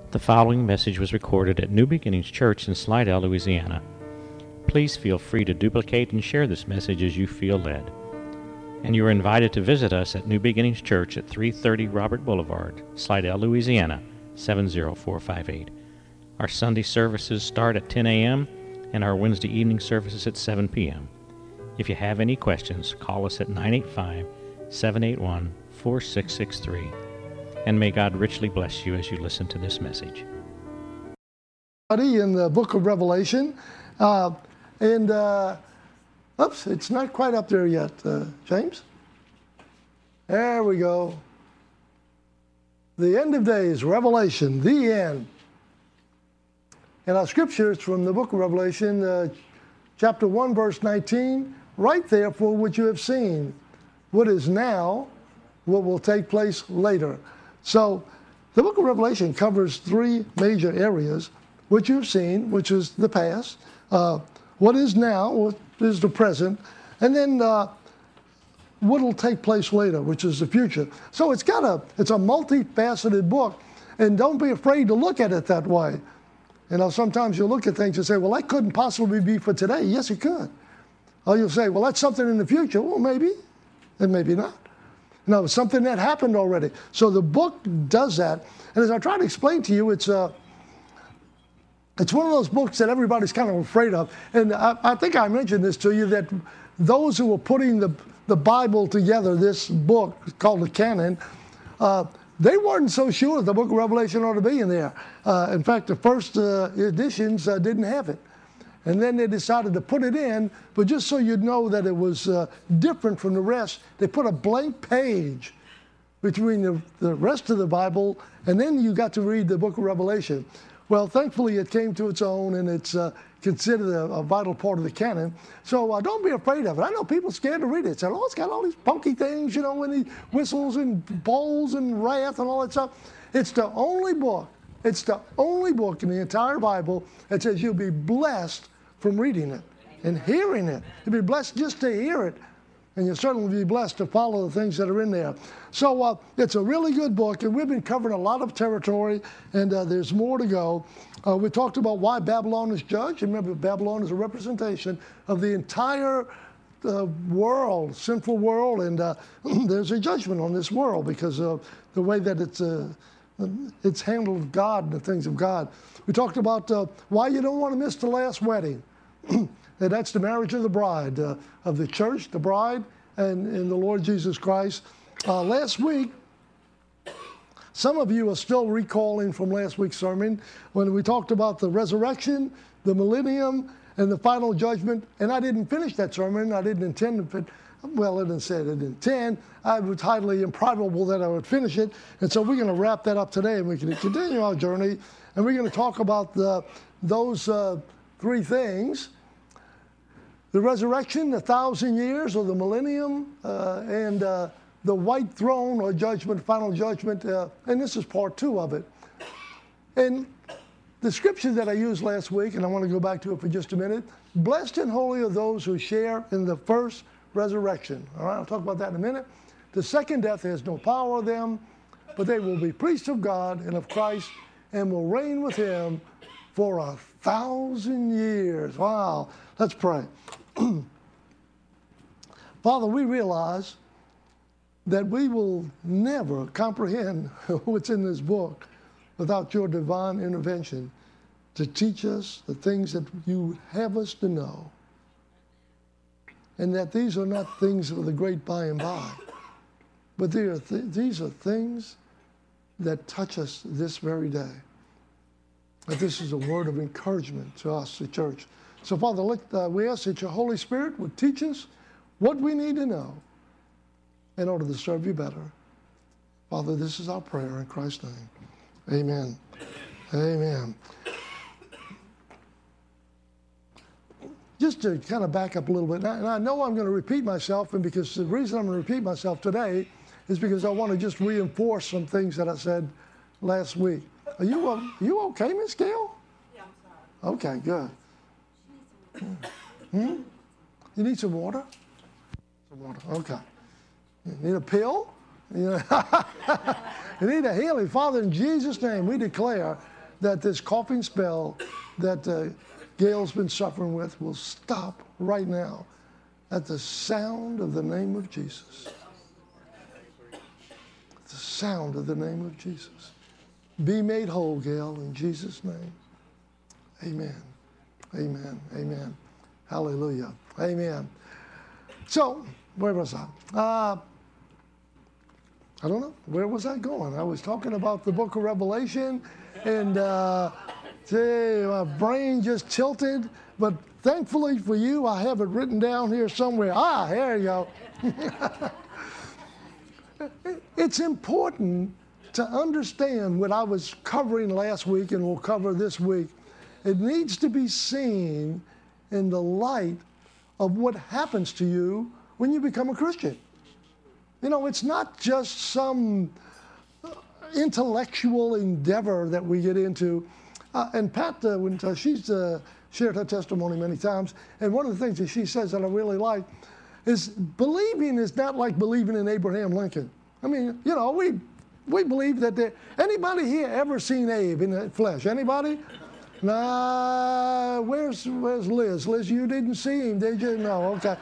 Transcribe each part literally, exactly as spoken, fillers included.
The following message was recorded at New Beginnings Church in Slidell, Louisiana. Please feel free to duplicate and share this message as you feel led. And you are invited to visit us at New Beginnings Church at three thirty Robert Boulevard, Slidell, Louisiana, seven zero four five eight. Our Sunday services start at ten a.m. and our Wednesday evening services at seven p.m. If you have any questions, call us at nine eight five, seven eight one, four six six three. And may God richly bless you as you listen to this message. In the book of Revelation, uh, and uh, oops, it's not quite up there yet, uh, James. There we go. The end of days, Revelation, the end. And our scripture is from the book of Revelation, uh, chapter one, verse nineteen, right there for what you have seen, what is now, what will take place later. So the book of Revelation covers three major areas, which you've seen, which is the past, uh, what is now, what is the present, and then uh, what will take place later, which is the future. So it's got a, it's a multifaceted book, and don't be afraid to look at it that way. You know, sometimes you look at things and say, well, that couldn't possibly be for today. Yes, it could. Or you'll say, well, that's something in the future. Well, maybe, and maybe not. No, it's something that happened already. So the book does that. And as I try to explain to you, it's uh, it's one of those books that everybody's kind of afraid of. And I, I think I mentioned this to you, that those who were putting the, the Bible together, this book called the canon, uh, they weren't so sure the book of Revelation ought to be in there. Uh, in fact, the first uh, editions uh, didn't have it. And then they decided to put it in, but just so you'd know that it was uh, different from the rest, they put a blank page between the, the rest of the Bible, and then you got to read the book of Revelation. Well, thankfully, it came to its own, and it's uh, considered a, a vital part of the canon. So uh, don't be afraid of it. I know people scared to read it. Say, oh, it's got all these funky things, you know, and these whistles and bowls and wrath and all that stuff. It's the only book, it's the only book in the entire Bible that says you'll be blessed from reading it and hearing it. You'll be blessed just to hear it, and you'll certainly be blessed to follow the things that are in there. So uh, it's a really good book, and we've been covering a lot of territory, and uh, there's more to go. Uh, we talked about why Babylon is judged. Remember, Babylon is a representation of the entire uh, world, sinful world, and uh, there's a judgment on this world because of the way that it's uh, it's handled God and the things of God. We talked about uh, why you don't want to miss the last wedding. And that's the marriage of the bride, uh, of the church, the bride, and, and the Lord Jesus Christ. Uh, last week, some of you are still recalling from last week's sermon when we talked about the resurrection, the millennium, and the final judgment. And I didn't finish that sermon. I didn't intend to, well, I didn't say I didn't intend. I was highly improbable that I would finish it. And so we're going to wrap that up today, and we can continue our journey. And we're going to talk about the, those uh, three things: the resurrection, the thousand years, or the millennium, uh, and uh, the white throne, or judgment, final judgment. Uh, and this is part two of it. And the scripture that I used last week, and I want to go back to it for just a minute: blessed and holy are those who share in the first resurrection. All right, I'll talk about that in a minute. The second death has no power of them, but they will be priests of God and of Christ, and will reign with him for a thousand years. Wow. Let's pray. Father, we realize that we will never comprehend what's in this book without your divine intervention to teach us the things that you would have us to know. And that these are not things of the great by and by, but they are th- these are things that touch us this very day. That this is a word of encouragement to us, the church. So, Father, let, uh, we ask that your Holy Spirit would teach us what we need to know in order to serve you better. Father, this is our prayer in Christ's name. Amen. Amen. Just to kind of back up a little bit, and I know I'm going to repeat myself, and because the reason I'm going to repeat myself today is because I want to just reinforce some things that I said last week. Are you uh, you okay, Miss Gail? Yeah, I'm sorry. Okay, good. Hmm? You need some water? Some water, okay. You need a pill? You, know, you need a healing. Father, in Jesus' name, we declare that this coughing spell that uh, Gail's been suffering with will stop right now at the sound of the name of Jesus. The sound of the name of Jesus. Be made whole, Gail, in Jesus' name. Amen. Amen. Amen. Hallelujah. Amen. So, where was I? Uh, I don't know. Where was I going? I was talking about the book of Revelation, and uh, see, my brain just tilted. But thankfully for you, I have it written down here somewhere. Ah, there you go. It's important to understand what I was covering last week and will cover this week. It needs to be seen in the light of what happens to you when you become a Christian. You know, it's not just some intellectual endeavor that we get into. Uh, and Pat, uh, when uh, she's uh, shared her testimony many times, and one of the things that she says that I really like is believing is not like believing in Abraham Lincoln. I mean, you know, we we believe that there. Anybody here ever seen Abe in the flesh? Anybody? Nah. Where's Where's Liz? Liz, you didn't see him, did you? No. Okay.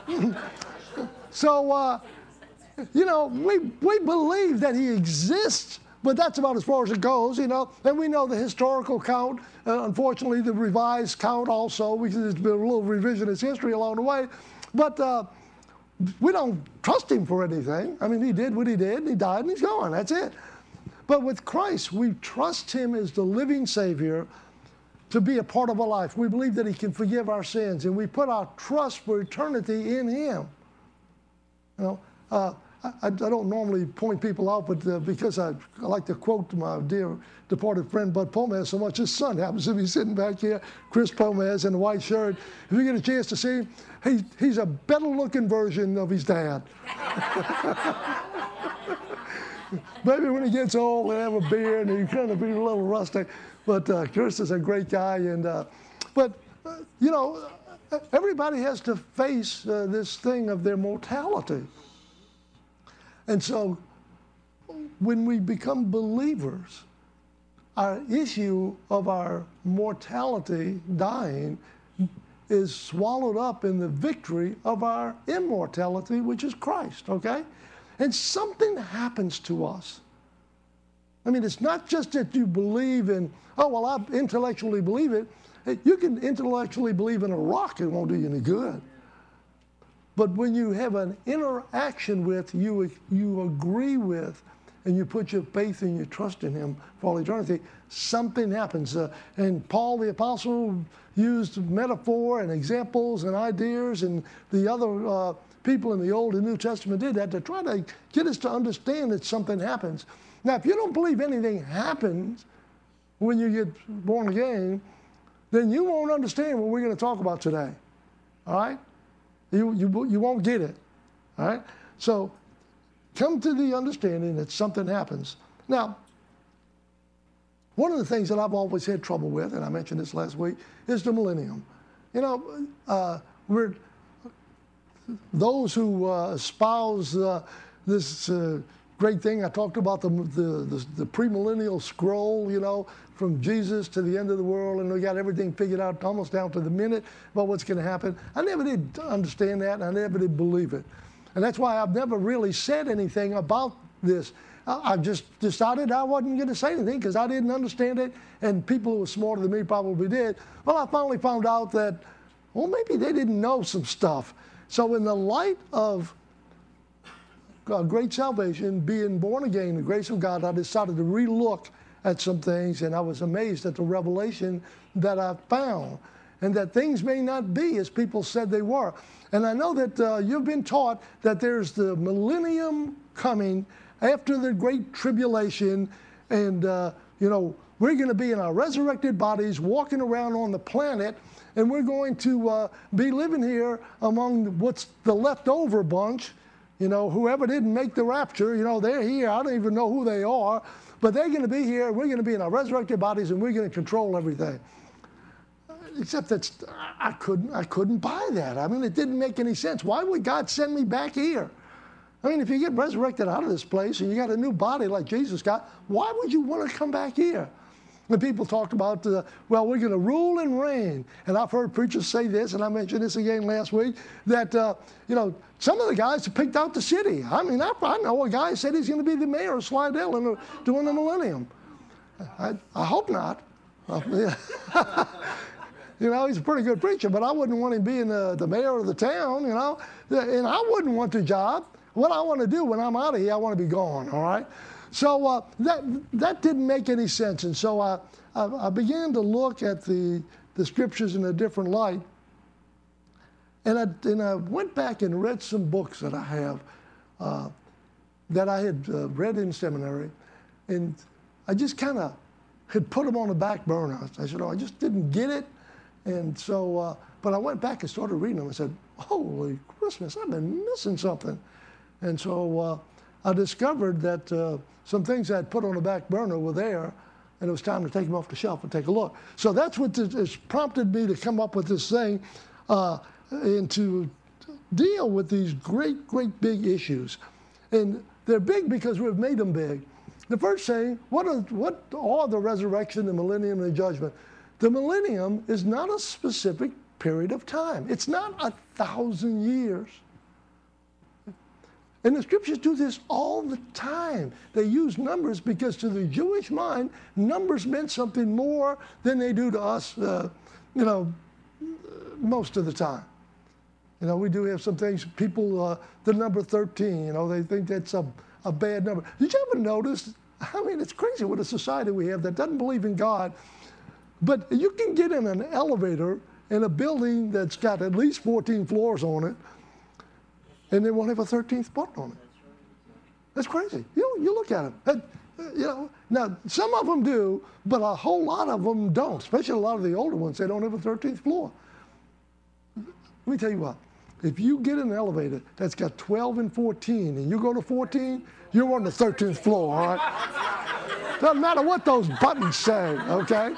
So, uh, you know, we we believe that he exists, but that's about as far as it goes, you know. And we know the historical count. Uh, unfortunately, the revised count also, because there's been a little revisionist history along the way. But uh, we don't trust him for anything. I mean, he did what he did, and he died, and he's gone. That's it. But with Christ, we trust him as the living Savior to be a part of our life. We believe that he can forgive our sins, and we put our trust for eternity in him. You know, uh, I, I don't normally point people out, but uh, because I, I like to quote my dear departed friend Bud Pomez so much, his son happens to be sitting back here, Chris Pomez, in a white shirt. If you get a chance to see him, he, he's a better-looking version of his dad. Maybe when he gets old, he'll have a beard, and he's kind of be a little rustic. But uh, Chris is a great guy. And uh, But, uh, you know, everybody has to face uh, this thing of their mortality. And so when we become believers, our issue of our mortality, dying, is swallowed up in the victory of our immortality, which is Christ, okay? And something happens to us. I mean, it's not just that you believe in, oh, well, I intellectually believe it. You can intellectually believe in a rock, it won't do you any good. But when you have an interaction with, you, you agree with, and you put your faith and your trust in him for all eternity, something happens. Uh, and Paul the Apostle used metaphor and examples and ideas, and the other uh, people in the Old and New Testament did that to try to get us to understand that something happens. Now, if you don't believe anything happens when you get born again, then you won't understand what we're going to talk about today. All right? You, you, you won't get it. All right? So come to the understanding that something happens. Now, one of the things that I've always had trouble with, and I mentioned this last week, is the millennium. You know, uh, we're those who uh, espouse uh, this uh, great thing. I talked about the, the, the, the premillennial scroll, you know, from Jesus to the end of the world, and we got everything figured out almost down to the minute about what's going to happen. I never did understand that, and I never did believe it. And that's why I've never really said anything about this. I just decided I wasn't going to say anything because I didn't understand it, and people who were smarter than me probably did. Well, I finally found out that, well, maybe they didn't know some stuff. So in the light of uh, great salvation, being born again, the grace of God, I decided to relook at some things, and I was amazed at the revelation that I found, and that things may not be as people said they were. And I know that uh, you've been taught that there's the millennium coming after the great tribulation, and uh, you know, we're going to be in our resurrected bodies walking around on the planet, and we're going to uh, be living here among what's the leftover bunch. You know, whoever didn't make the rapture, you know, they're here. I don't even know who they are, but they're going to be here. We're going to be in our resurrected bodies, and we're going to control everything. Except that I couldn't, I couldn't buy that. I mean, it didn't make any sense. Why would God send me back here? I mean, if you get resurrected out of this place and you got a new body like Jesus got, why would you want to come back here? And people talk about, uh, well, we're going to rule and reign. And I've heard preachers say this, and I mentioned this again last week, that, uh, you know, some of the guys have picked out the city. I mean, I, I know a guy who said he's going to be the mayor of Slidell in the, during the millennium. I, I hope not. Uh, yeah. You know, he's a pretty good preacher, but I wouldn't want him being the, the mayor of the town, you know. And I wouldn't want the job. What I want to do when I'm out of here, I want to be gone, all right? So uh, that that didn't make any sense. And so I, I, I began to look at the, the scriptures in a different light. And I, and I went back and read some books that I have uh, that I had uh, read in seminary. And I just kind of had put them on the back burner. I said, oh, I just didn't get it. And so, uh, but I went back and started reading them. I said, holy Christmas, I've been missing something. And so uh, I discovered that uh, some things I had put on the back burner were there, and it was time to take them off the shelf and take a look. So that's what has prompted me to come up with this thing uh, and to deal with these great, great big issues. And they're big because we've made them big. The first thing, what are, what are the resurrection, the millennium, and the judgment? The millennium is not a specific period of time. It's not a thousand years. And the scriptures do this all the time. They use numbers because to the Jewish mind, numbers meant something more than they do to us, uh, you know, most of the time. You know, we do have some things, people, uh, the number thirteen, you know, they think that's a, a bad number. Did you ever notice, I mean, it's crazy what a society we have that doesn't believe in God, but you can get in an elevator in a building that's got at least fourteen floors on it, and they won't have a thirteenth button on it. That's crazy. You, you look at them. You know, now, some of them do, but a whole lot of them don't, especially a lot of the older ones. They don't have a thirteenth floor. Let me tell you what. If you get in an elevator that's got twelve and fourteen, and you go to fourteen, you're on the thirteenth floor, all right? Doesn't matter what those buttons say, okay?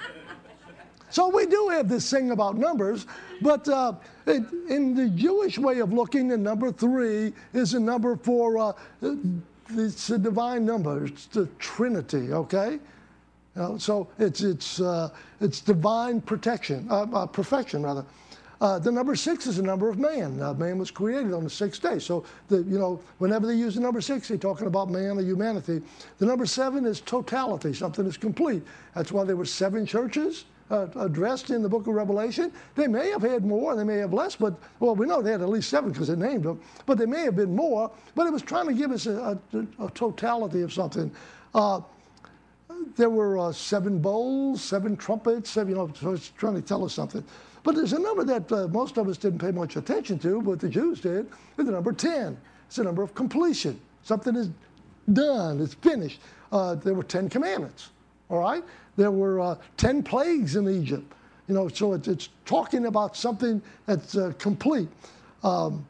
So we do have this thing about numbers, but uh, it, in the Jewish way of looking, the number three is a number for, uh, it's a divine number. It's the Trinity, okay? You know, so it's, it's, uh, it's divine protection, uh, uh, perfection, rather. Uh, the number six is the number of man. Uh, man was created on the sixth day. So, the, you know, whenever they use the number six, they're talking about man or humanity. The number seven is totality. Something is complete. That's why there were seven churches uh, addressed in the book of Revelation. They may have had more, they may have less, but, well, we know they had at least seven because they named them. But they may have been more, but it was trying to give us a, a, a totality of something. Uh, there were uh, seven bowls, seven trumpets, seven, you know, so it's trying to tell us something. But there's a number that uh, most of us didn't pay much attention to, but the Jews did. It's the number ten. It's the number of completion. Something is done. It's finished. Uh, there were ten commandments. All right. There were uh, ten plagues in Egypt. You know, so it's, it's talking about something that's uh, complete. Um,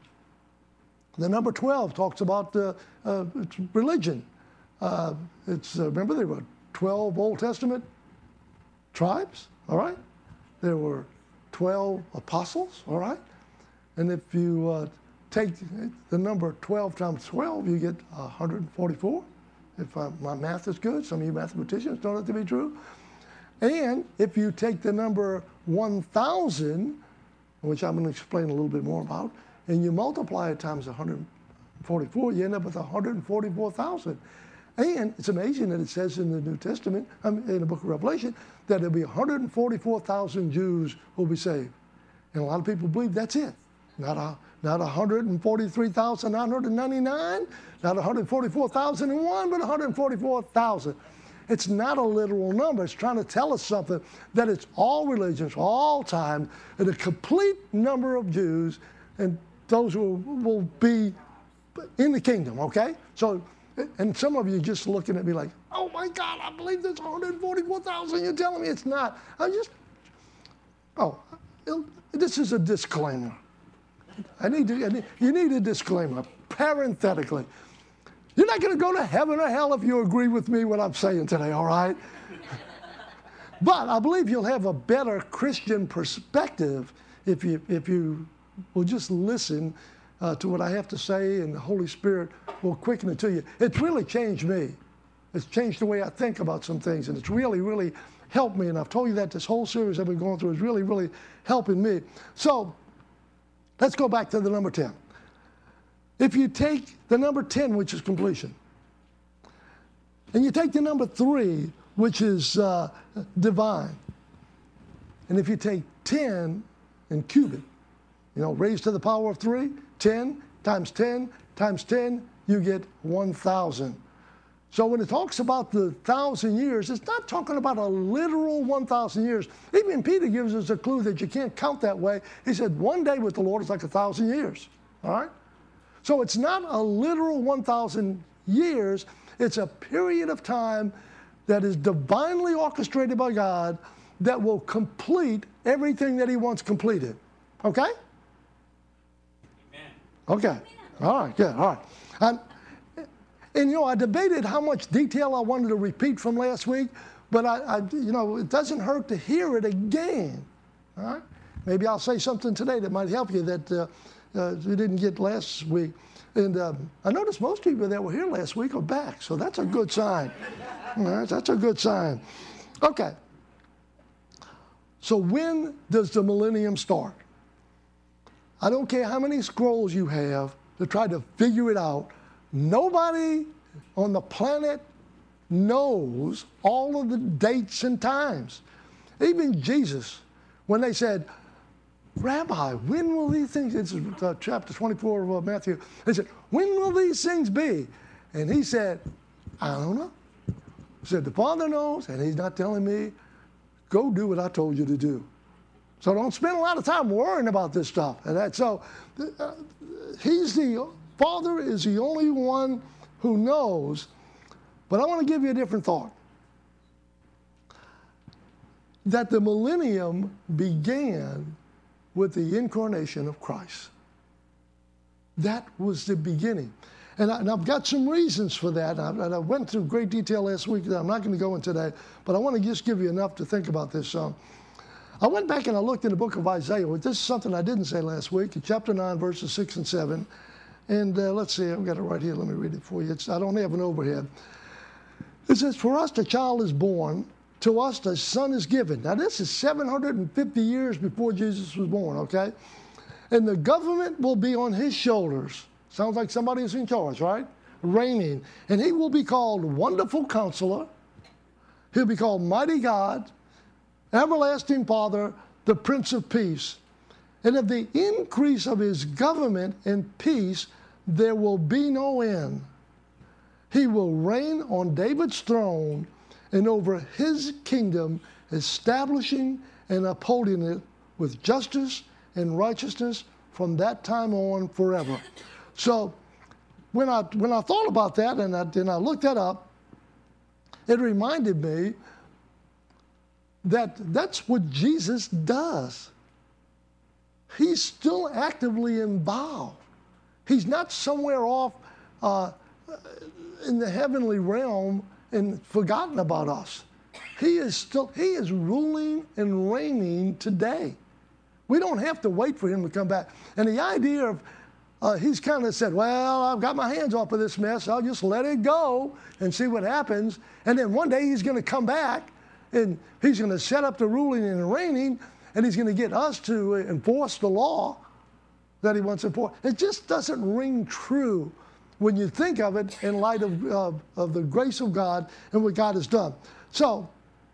the number twelve talks about uh, uh, it's religion. Uh, it's uh, remember there were twelve Old Testament tribes. All right. There were twelve apostles, all right? And if you uh, take the number twelve times twelve, you get one hundred forty-four. If I, my math is good, some of you mathematicians know that to be true. And if you take the number one thousand, which I'm going to explain a little bit more about, and you multiply it times one hundred forty-four, you end up with one hundred forty-four thousand. And it's amazing that it says in the New Testament, um, in the book of Revelation, that there'll be one hundred forty-four thousand Jews who will be saved. And a lot of people believe that's it. Not, a, not one hundred forty-three thousand nine hundred ninety-nine, not one hundred forty-four thousand one, but one hundred forty-four thousand. It's not a literal number. It's trying to tell us something, that it's all religions, all time, and a complete number of Jews, and those who will be in the kingdom, okay? So, and some of you just looking at me like, oh my God, I believe there's one hundred forty-four thousand. You're telling me it's not. I'm just, oh, this is a disclaimer. I need to, I need, you need a disclaimer, parenthetically. You're not going to go to heaven or hell if you agree with me what I'm saying today, all right? But I believe you'll have a better Christian perspective if you, if you will just listen Uh, to what I have to say, and the Holy Spirit will quicken it to you. It's really changed me. It's changed the way I think about some things, and it's really, really helped me. And I've told you that this whole series I've been going through is really, really helping me. So let's go back to the number ten. If you take the number ten, which is completion, and you take the number three, which is uh, divine, and if you take ten in cubic, you know, raised to the power of three, ten times ten times ten, you get one thousand. So when it talks about the thousand years, it's not talking about a literal one thousand years. Even Peter gives us a clue that you can't count that way. He said, one day with the Lord is like a thousand years, all right? So it's not a literal one thousand years. It's a period of time that is divinely orchestrated by God that will complete everything that he wants completed, okay? Amen. Okay, all right, good, all right. And, And, you know, I debated how much detail I wanted to repeat from last week, but, I, I, you know, it doesn't hurt to hear it again. All right? Maybe I'll say something today that might help you that uh, uh, you didn't get last week. And um, I noticed most people that were here last week are back, so that's a good sign. All right? That's a good sign. Okay. So when does the millennium start? I don't care how many scrolls you have to try to figure it out. Nobody on the planet knows all of the dates and times. Even Jesus, when they said, Rabbi, when will these things, it's uh, chapter twenty-four of uh, Matthew, they said, when will these things be? And he said, I don't know. He said, the Father knows, and he's not telling me, go do what I told you to do. So don't spend a lot of time worrying about this stuff. And that, so uh, he's the Father is the only one who knows, but I want to give you a different thought. That the millennium began with the incarnation of Christ. That was the beginning. And, I, and I've got some reasons for that. And I, and I went through great detail last week that I'm not going to go into today, but I want to just give you enough to think about this. Um, I went back and I looked in the book of Isaiah. This is something I didn't say last week, in chapter nine, verses six and seven. And uh, let's see, I've got it right here. Let me read it for you. It's, I don't have an overhead. It says, for us a child is born, to us a son is given. Now this is seven hundred fifty years before Jesus was born, okay? And the government will be on his shoulders. Sounds like somebody is in charge, right? Reigning. And he will be called Wonderful Counselor. He'll be called Mighty God, Everlasting Father, the Prince of Peace. And of the increase of his government and peace, there will be no end. He will reign on David's throne and over his kingdom, establishing and upholding it with justice and righteousness from that time on forever. So when I, when I thought about that and I, and I looked that up, it reminded me that that's what Jesus does. He's still actively involved. He's not somewhere off uh, in the heavenly realm and forgotten about us. He is still, he is ruling and reigning today. We don't have to wait for him to come back. And the idea of, uh, he's kind of said, well, I've got my hands off of this mess. I'll just let it go and see what happens. And then one day he's going to come back and he's going to set up the ruling and reigning, and he's going to get us to enforce the law that he wants to enforce. It just doesn't ring true when you think of it in light of, uh, of the grace of God and what God has done. So,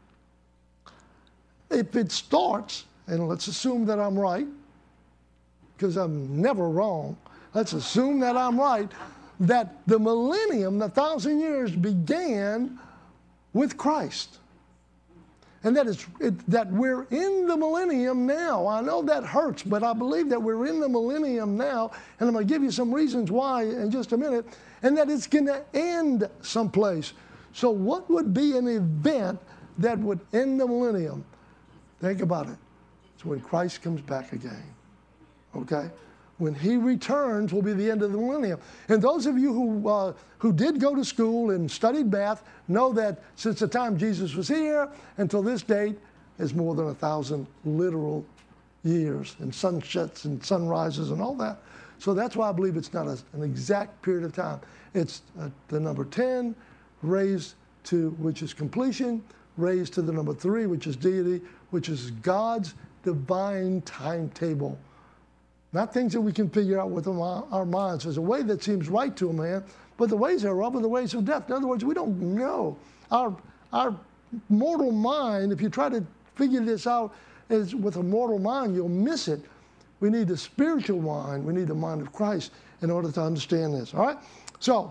if it starts, and let's assume that I'm right, because I'm never wrong, let's assume that I'm right, that the millennium, the thousand years, began with Christ. And that is it, that we're in the millennium now. I know that hurts, but I believe that we're in the millennium now, and I'm going to give you some reasons why in just a minute, and that it's going to end someplace. So what would be an event that would end the millennium? Think about it. It's when Christ comes back again, okay? When he returns will be the end of the millennium. And those of you who, uh, who did go to school and studied math know that since the time Jesus was here until this date is more than a thousand literal years, and sunsets and sunrises and all that. So that's why I believe it's not a, an exact period of time. It's uh, the number ten raised to, which is completion, raised to the number three, which is deity, which is God's divine timetable. Not things that we can figure out with our minds. There's a way that seems right to a man, but the ways thereof are the ways of death. In other words, we don't know. Our, our mortal mind, if you try to figure this out as with a mortal mind, you'll miss it. We need the spiritual mind. We need the mind of Christ in order to understand this. All right? So,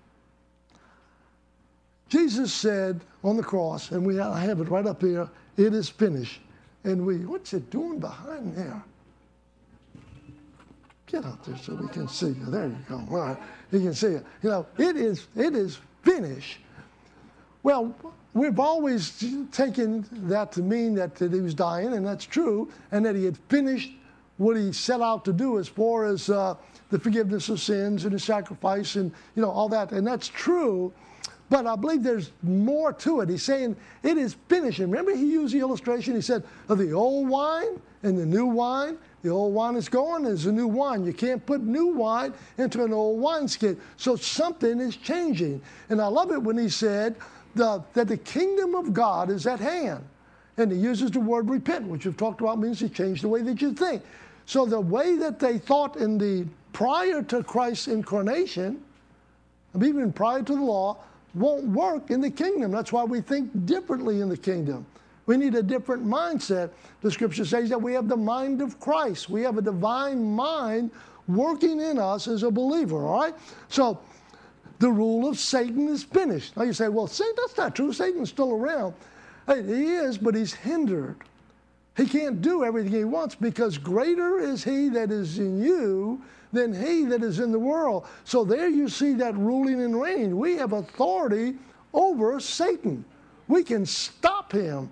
Jesus said on the cross, and we I have it right up here, it is finished. And we, what's it doing behind there? Get out there so we can see you. There you go. All right. You can see it. You know, it is, it is finished. Well, we've always taken that to mean that, that he was dying, and that's true, and that he had finished what he set out to do as far as uh, the forgiveness of sins and the sacrifice and, you know, all that. And that's true, but I believe there's more to it. He's saying it is finished. And remember he used the illustration, he said, of the old wine and the new wine. The old wine is gone, there's a new wine. You can't put new wine into an old wineskin. So something is changing. And I love it when he said the, that the kingdom of God is at hand. And he uses the word repent, which we've talked about means to change the way that you think. So the way that they thought in the prior to Christ's incarnation, even prior to the law, won't work in the kingdom. That's why we think differently in the kingdom. We need a different mindset. The scripture says that we have the mind of Christ. We have a divine mind working in us as a believer, all right? So the rule of Satan is finished. Now you say, well, Satan, that's not true. Satan's still around. Hey, he is, but he's hindered. He can't do everything he wants because greater is he that is in you than he that is in the world. So there you see that ruling and reigning. We have authority over Satan. We can stop him.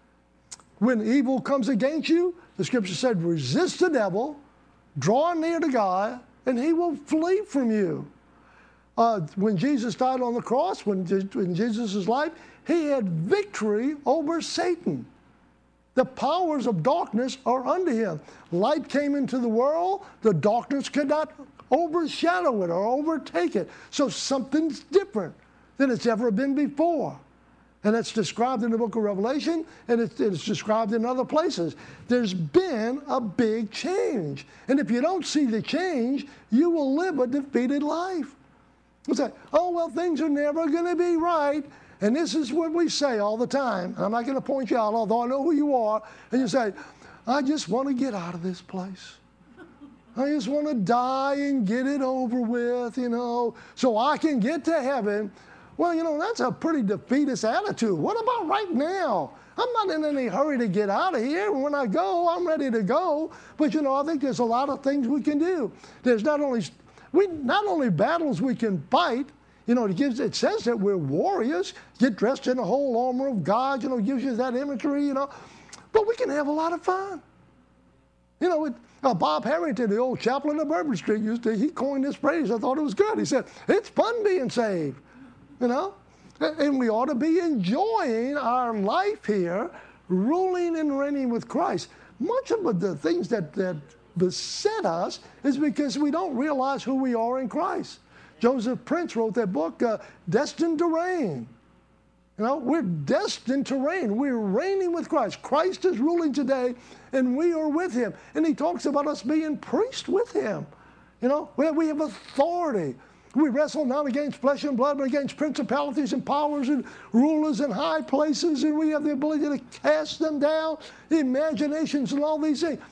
When evil comes against you, the scripture said, resist the devil, draw near to God, and he will flee from you. Uh, when Jesus died on the cross, when in Jesus' life, he had victory over Satan. The powers of darkness are under him. Light came into the world, the darkness could not overshadow it or overtake it. So something's different than it's ever been before. And it's described in the book of Revelation, and it's, it's described in other places. There's been a big change. And if you don't see the change, you will live a defeated life. You say, oh, well, things are never going to be right. And this is what we say all the time. And I'm not going to point you out, although I know who you are. And you say, I just want to get out of this place. I just want to die and get it over with, you know, so I can get to heaven. Well, you know, that's a pretty defeatist attitude. What about right now? I'm not in any hurry to get out of here. When I go, I'm ready to go. But, you know, I think there's a lot of things we can do. There's not only, we, not only battles we can fight. You know, it, gives, it says that we're warriors, get dressed in the whole armor of God, you know, gives you that imagery, you know. But we can have a lot of fun. You know, it, uh, Bob Harrington, the old chaplain of Bourbon Street, used to, he coined this phrase. I thought it was good. He said, it's fun being saved, you know. And we ought to be enjoying our life here, ruling and reigning with Christ. Much of the things that, that beset us is because we don't realize who we are in Christ. Joseph Prince wrote that book, uh, Destined to Reign. You know, we're destined to reign. We're reigning with Christ. Christ is ruling today, and we are with him. And he talks about us being priests with him. You know, we have, we have authority. We wrestle not against flesh and blood, but against principalities and powers and rulers in high places, and we have the ability to cast them down, imaginations and all these things.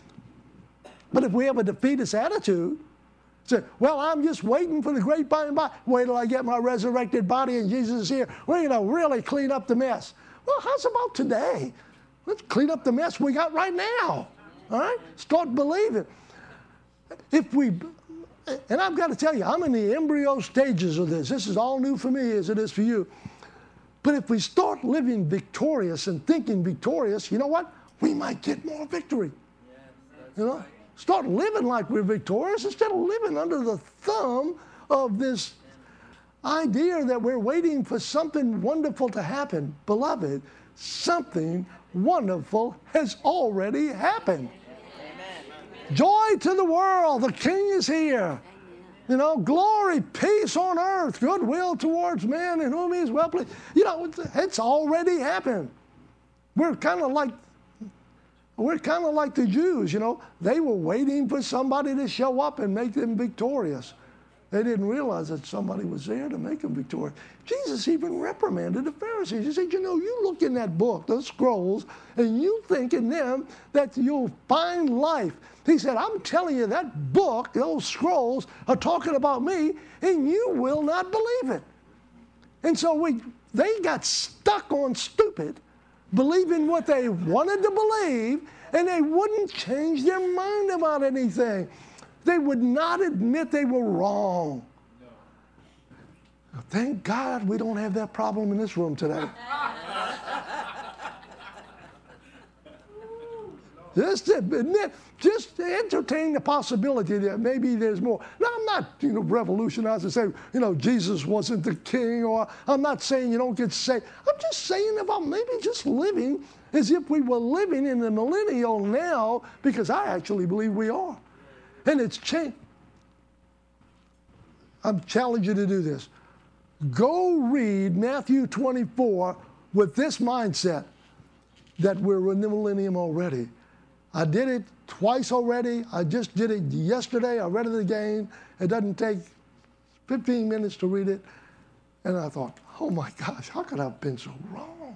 But if we have a defeatist attitude, say, well, I'm just waiting for the great by and by. Wait till I get my resurrected body and Jesus is here. We're going to really clean up the mess. Well, how's about today? Let's clean up the mess we got right now. All right? Start believing. If we, and I've got to tell you, I'm in the embryo stages of this. This is all new for me as it is for you. But if we start living victorious and thinking victorious, you know what? We might get more victory. Yes, you know? Right. Start living like we're victorious instead of living under the thumb of this idea that we're waiting for something wonderful to happen. Beloved, something wonderful has already happened. Amen. Joy to the world, the King is here. You know, glory, peace on earth, goodwill towards men in whom he is well pleased. You know, it's, it's already happened. We're kind of like, we're kind of like the Jews, you know. They were waiting for somebody to show up and make them victorious. They didn't realize that somebody was there to make them victorious. Jesus even reprimanded the Pharisees. He said, you know, you look in that book, those scrolls, and you think in them that you'll find life. He said, I'm telling you, that book, those scrolls, are talking about me, and you will not believe it. And so we, they got stuck on stupid, believing what they wanted to believe, and they wouldn't change their mind about anything. They would not admit they were wrong. No. Thank God we don't have that problem in this room today. Just admit, just entertain the possibility that maybe there's more. Now, I'm not, you know, revolutionizing and say, you know, Jesus wasn't the king, or I'm not saying you don't get saved. I'm just saying about maybe just living as if we were living in the millennial now, because I actually believe we are. And it's changed. I'm challenging you to do this. Go read Matthew twenty-four with this mindset that we're in the millennium already. I did it twice already. I just did it yesterday. I read it again. It doesn't take fifteen minutes to read it. And I thought, oh my gosh, how could I have been so wrong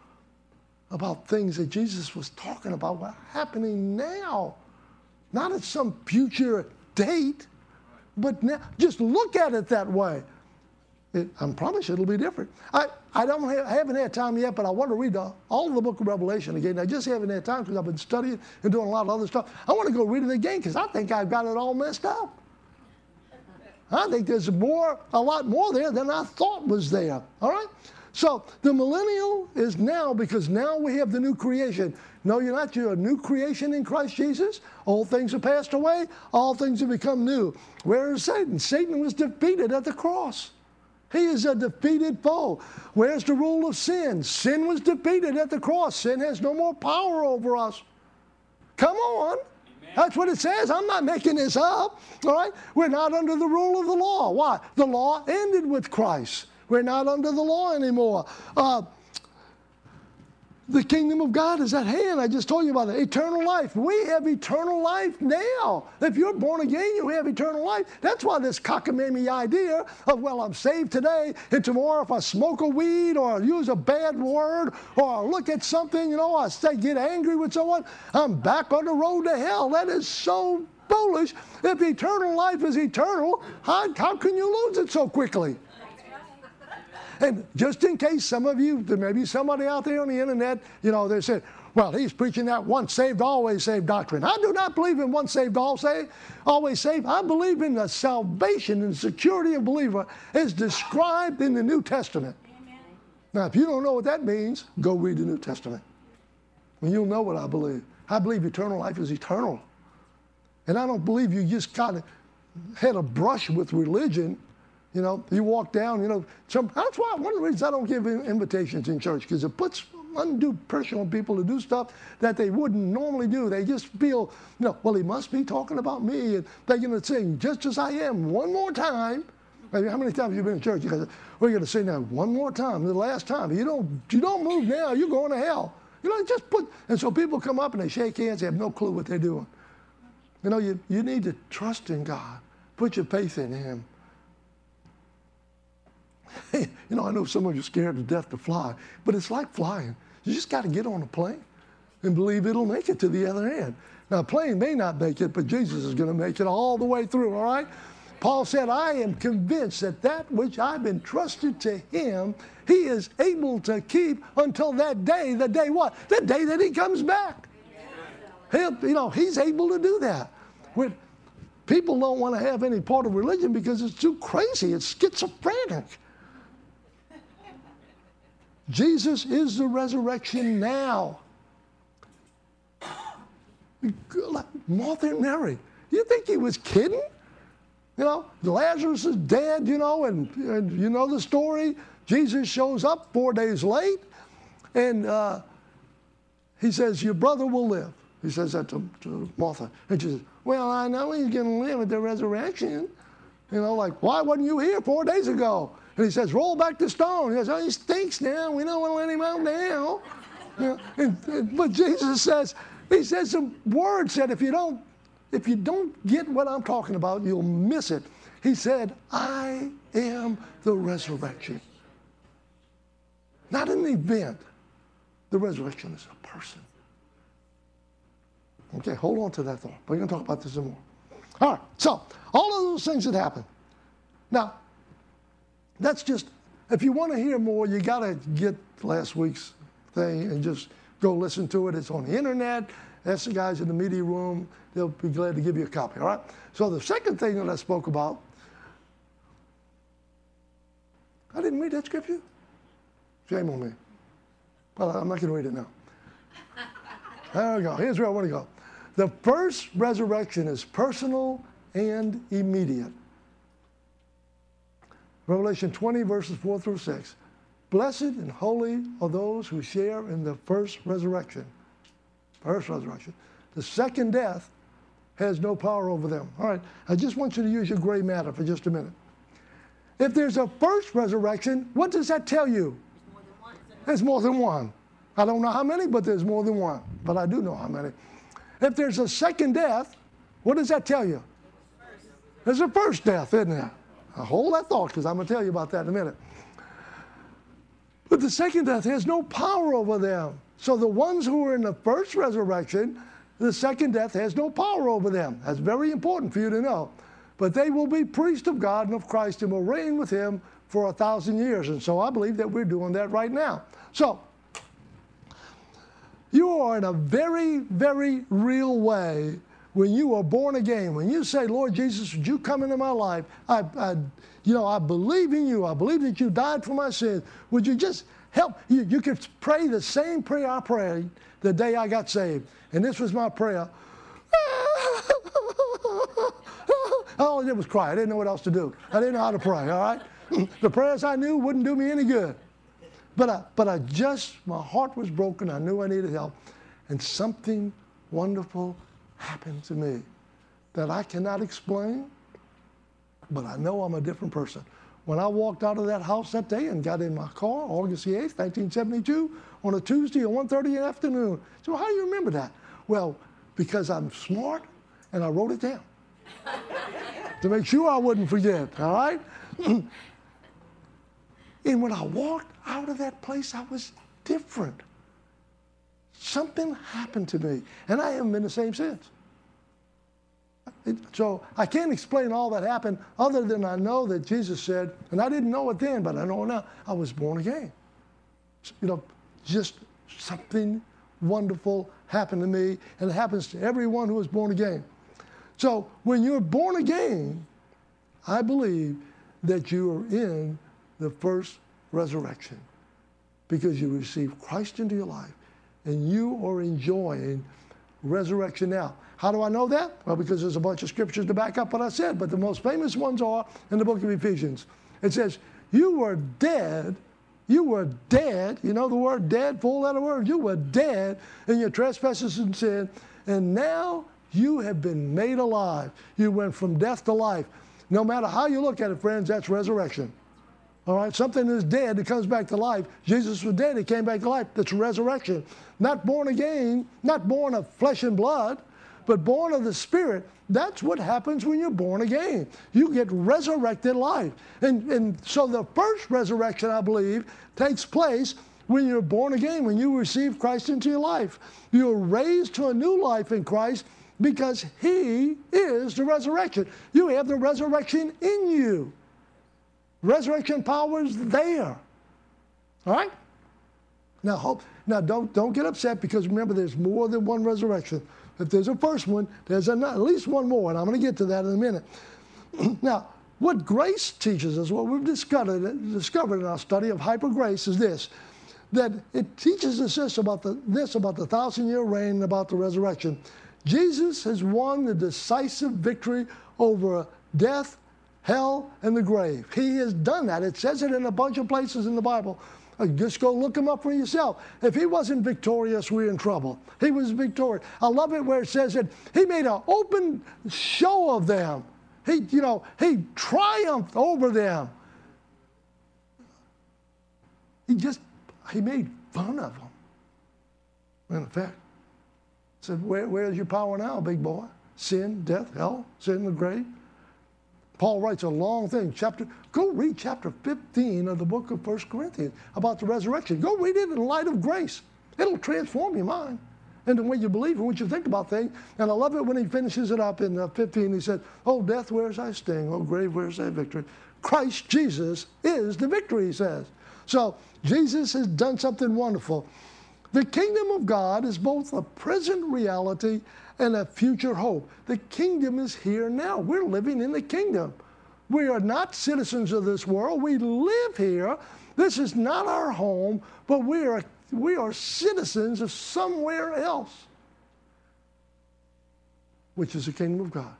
about things that Jesus was talking about were happening now? Not at some future date, but now. Just look at it that way. It, I promise you it'll be different. I, I, don't have, I haven't had time yet, but I want to read the, all of the book of Revelation again. I just haven't had time because I've been studying and doing a lot of other stuff. I want to go read it again because I think I've got it all messed up. I think there's more, a lot more there than I thought was there. All right? So the millennial is now because now we have the new creation. No, you're not. You're a new creation in Christ Jesus. All things have passed away. All things have become new. Where is Satan? Satan was defeated at the cross. He is a defeated foe. Where's the rule of sin? Sin was defeated at the cross. Sin has no more power over us. Come on. Amen. That's what it says. I'm not making this up. All right? We're not under the rule of the law. Why? The law ended with Christ. We're not under the law anymore. Uh, the kingdom of God is at hand. I just told you about it. Eternal life. We have eternal life now. If you're born again, you have eternal life. That's why this cockamamie idea of, well, I'm saved today, and tomorrow if I smoke a weed or use a bad word or look at something, you know, I say get angry with someone, I'm back on the road to hell. That is so foolish. If eternal life is eternal, how, how can you lose it so quickly? And just in case some of you, there may be somebody out there on the internet, you know, they said, well, he's preaching that once saved, always saved doctrine. I do not believe in once saved, always saved. Always saved. I believe in the salvation and security of believer as described in the New Testament. Amen. Now, if you don't know what that means, go read the New Testament. And you'll know what I believe. I believe eternal life is eternal. And I don't believe you just kind of had a brush with religion. You know, you walk down, you know, some, that's why one of the reasons I don't give invitations in church, because it puts undue pressure on people to do stuff that they wouldn't normally do. They just feel, you know, well, he must be talking about me, and they're going to sing just as I am one more time. I mean, how many times have you been in church? You guys, we're going to sing that one more time, the last time. You don't, you don't move now, you're going to hell. You know, just put, and so people come up and they shake hands, they have no clue what they're doing. You know, you, you need to trust in God. Put your faith in Him. Hey, you know, I know some of you are scared to death to fly, but it's like flying. You just got to get on a plane and believe it'll make it to the other end. Now, a plane may not make it, but Jesus is going to make it all the way through, all right? Paul said, I am convinced that that which I've entrusted to Him, He is able to keep until that day. The day what? The day that He comes back. He'll, you know, He's able to do that. When people don't want to have any part of religion because it's too crazy. It's schizophrenic. Jesus is the resurrection now. Martha and Mary, you think He was kidding? You know, Lazarus is dead, you know, and, and you know the story. Jesus shows up four days late, and uh, He says, your brother will live. He says that to, to Martha. And she says, well, I know he's going to live at the resurrection. You know, like, why wasn't you here four days ago? And he says, roll back the stone. He says, oh, he stinks now. We don't want to let him out now. You know, and, and, but Jesus says, he says some words that if you don't, if you don't get what I'm talking about, you'll miss it. He said, I am the resurrection. Not an event. The resurrection is a person. Okay, hold on to that thought. We're going to talk about this some more. All right, so all of those things that happen. Now, that's just, if you want to hear more, you got to get last week's thing and just go listen to it. It's on the internet. Ask the guys in the media room. They'll be glad to give you a copy, all right? So the second thing that I spoke about, I didn't read that scripture. Shame on me. Well, I'm not going to read it now. There we go. Here's where I want to go. The first resurrection is personal and immediate. Revelation twenty, verses four through six. Blessed and holy are those who share in the first resurrection. First resurrection. The second death has no power over them. All right, I just want you to use your gray matter for just a minute. If there's a first resurrection, what does that tell you? There's more than one. There's more than one. I don't know how many, but there's more than one. But I do know how many. If there's a second death, what does that tell you? There's a first death, isn't there? Now hold that thought, because I'm going to tell you about that in a minute. But the second death has no power over them. So the ones who are in the first resurrection, the second death has no power over them. That's very important for you to know. But they will be priests of God and of Christ and will reign with him for a thousand years. And so I believe that we're doing that right now. So you are in a very, very real way when you are born again. When you say, Lord Jesus, would you come into my life? I, I, you know, I believe in you. I believe that you died for my sins. Would you just help? You, you could pray the same prayer I prayed the day I got saved. And this was my prayer. All I did was cry. I didn't know what else to do. I didn't know how to pray, all right? The prayers I knew wouldn't do me any good. But I, but I just, my heart was broken. I knew I needed help. And something wonderful happened to me that I cannot explain, but I know I'm a different person. When I walked out of that house that day and got in my car, August the eighth, nineteen seventy-two, on a Tuesday at one thirty in the afternoon. So how do you remember that? Well, because I'm smart and I wrote it down to make sure I wouldn't forget, all right? And when I walked out of that place, I was different. Something happened to me, and I haven't been the same since. It, so I can't explain all that happened other than I know that Jesus said, and I didn't know it then, but I know it now, I was born again. You know, just something wonderful happened to me, and it happens to everyone who is born again. So when you're born again, I believe that you are in the first resurrection because you receive Christ into your life and you are enjoying resurrection now. How do I know that? Well, because there's a bunch of scriptures to back up what I said, but the most famous ones are in the book of Ephesians. It says, you were dead, you were dead, you know the word dead, full letter word, you were dead in your trespasses and sin, and now you have been made alive. You went from death to life. No matter how you look at it, friends, that's resurrection. All right, something is dead, it comes back to life. Jesus was dead, he came back to life. That's resurrection. Not born again, not born of flesh and blood, but born of the Spirit. That's what happens when you're born again. You get resurrected life. And, and so the first resurrection, I believe, takes place when you're born again, when you receive Christ into your life. You're raised to a new life in Christ because he is the resurrection. You have the resurrection in you. Resurrection power is there. All right? Now, hope, now don't, don't get upset because remember there's more than one resurrection. If there's a first one, there's a, at least one more, and I'm going to get to that in a minute. Now, what grace teaches us, what we've discovered, discovered in our study of hyper grace is this, that it teaches us this about the, this about the thousand-year reign and about the resurrection. Jesus has won the decisive victory over death, hell, and the grave. He has done that. It says it in a bunch of places in the Bible. Just go look him up for yourself. If he wasn't victorious, we're in trouble. He was victorious. I love it where it says that he made an open show of them. He, you know, he triumphed over them. He just, he made fun of them. In effect, said, Where, where's your power now, big boy? Sin, death, hell, sin, the grave. Paul writes a long thing. Chapter, go read chapter fifteen of the book of First Corinthians about the resurrection. Go read it in light of grace. It'll transform your mind and the way you believe and what you think about things. And I love it when he finishes it up in uh, fifteen. He said, oh, death, where's thy sting? Oh, grave, where's thy victory? Christ Jesus is the victory, he says. So Jesus has done something wonderful. The kingdom of God is both a present reality and a future hope. The kingdom is here now. We're living in the kingdom. We are not citizens of this world. We live here. This is not our home, but we are, we are citizens of somewhere else, which is the kingdom of God.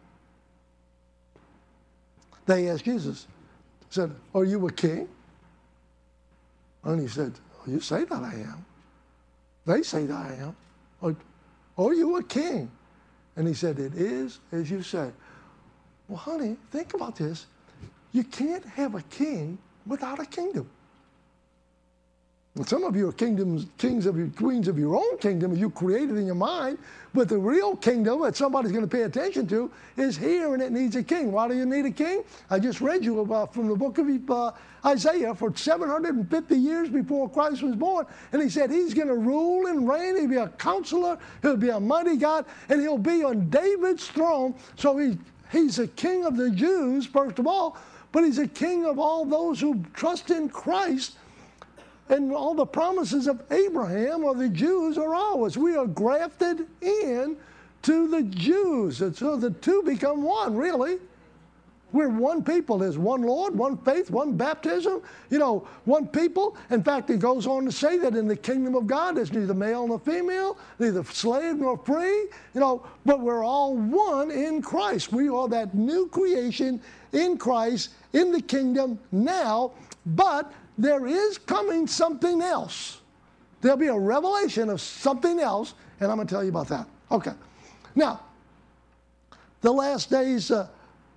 They asked Jesus, said, are you a king? And he said, oh, you say that I am. They say that I am. Or, are you a king? And he said, it is as you say. Well, honey, think about this. You can't have a king without a kingdom. And some of you are kingdoms, kings of your queens of your own kingdom you created in your mind, but the real kingdom that somebody's going to pay attention to is here, and it needs a king. Why do you need a king? I just read you about from the book of uh, Isaiah for seven hundred fifty years before Christ was born, and he said he's going to rule and reign. He'll be a counselor. He'll be a mighty God, and he'll be on David's throne. So he, he's a king of the Jews, first of all, but he's a king of all those who trust in Christ. And all the promises of Abraham or the Jews are ours. We are grafted in to the Jews. And so the two become one, really. We're one people. There's one Lord, one faith, one baptism, you know, one people. In fact, it goes on to say that in the kingdom of God, there's neither male nor female, neither slave nor free, you know, but we're all one in Christ. We are that new creation in Christ, in the kingdom now, but there is coming something else. There'll be a revelation of something else, and I'm going to tell you about that. Okay. Now, the last days, uh,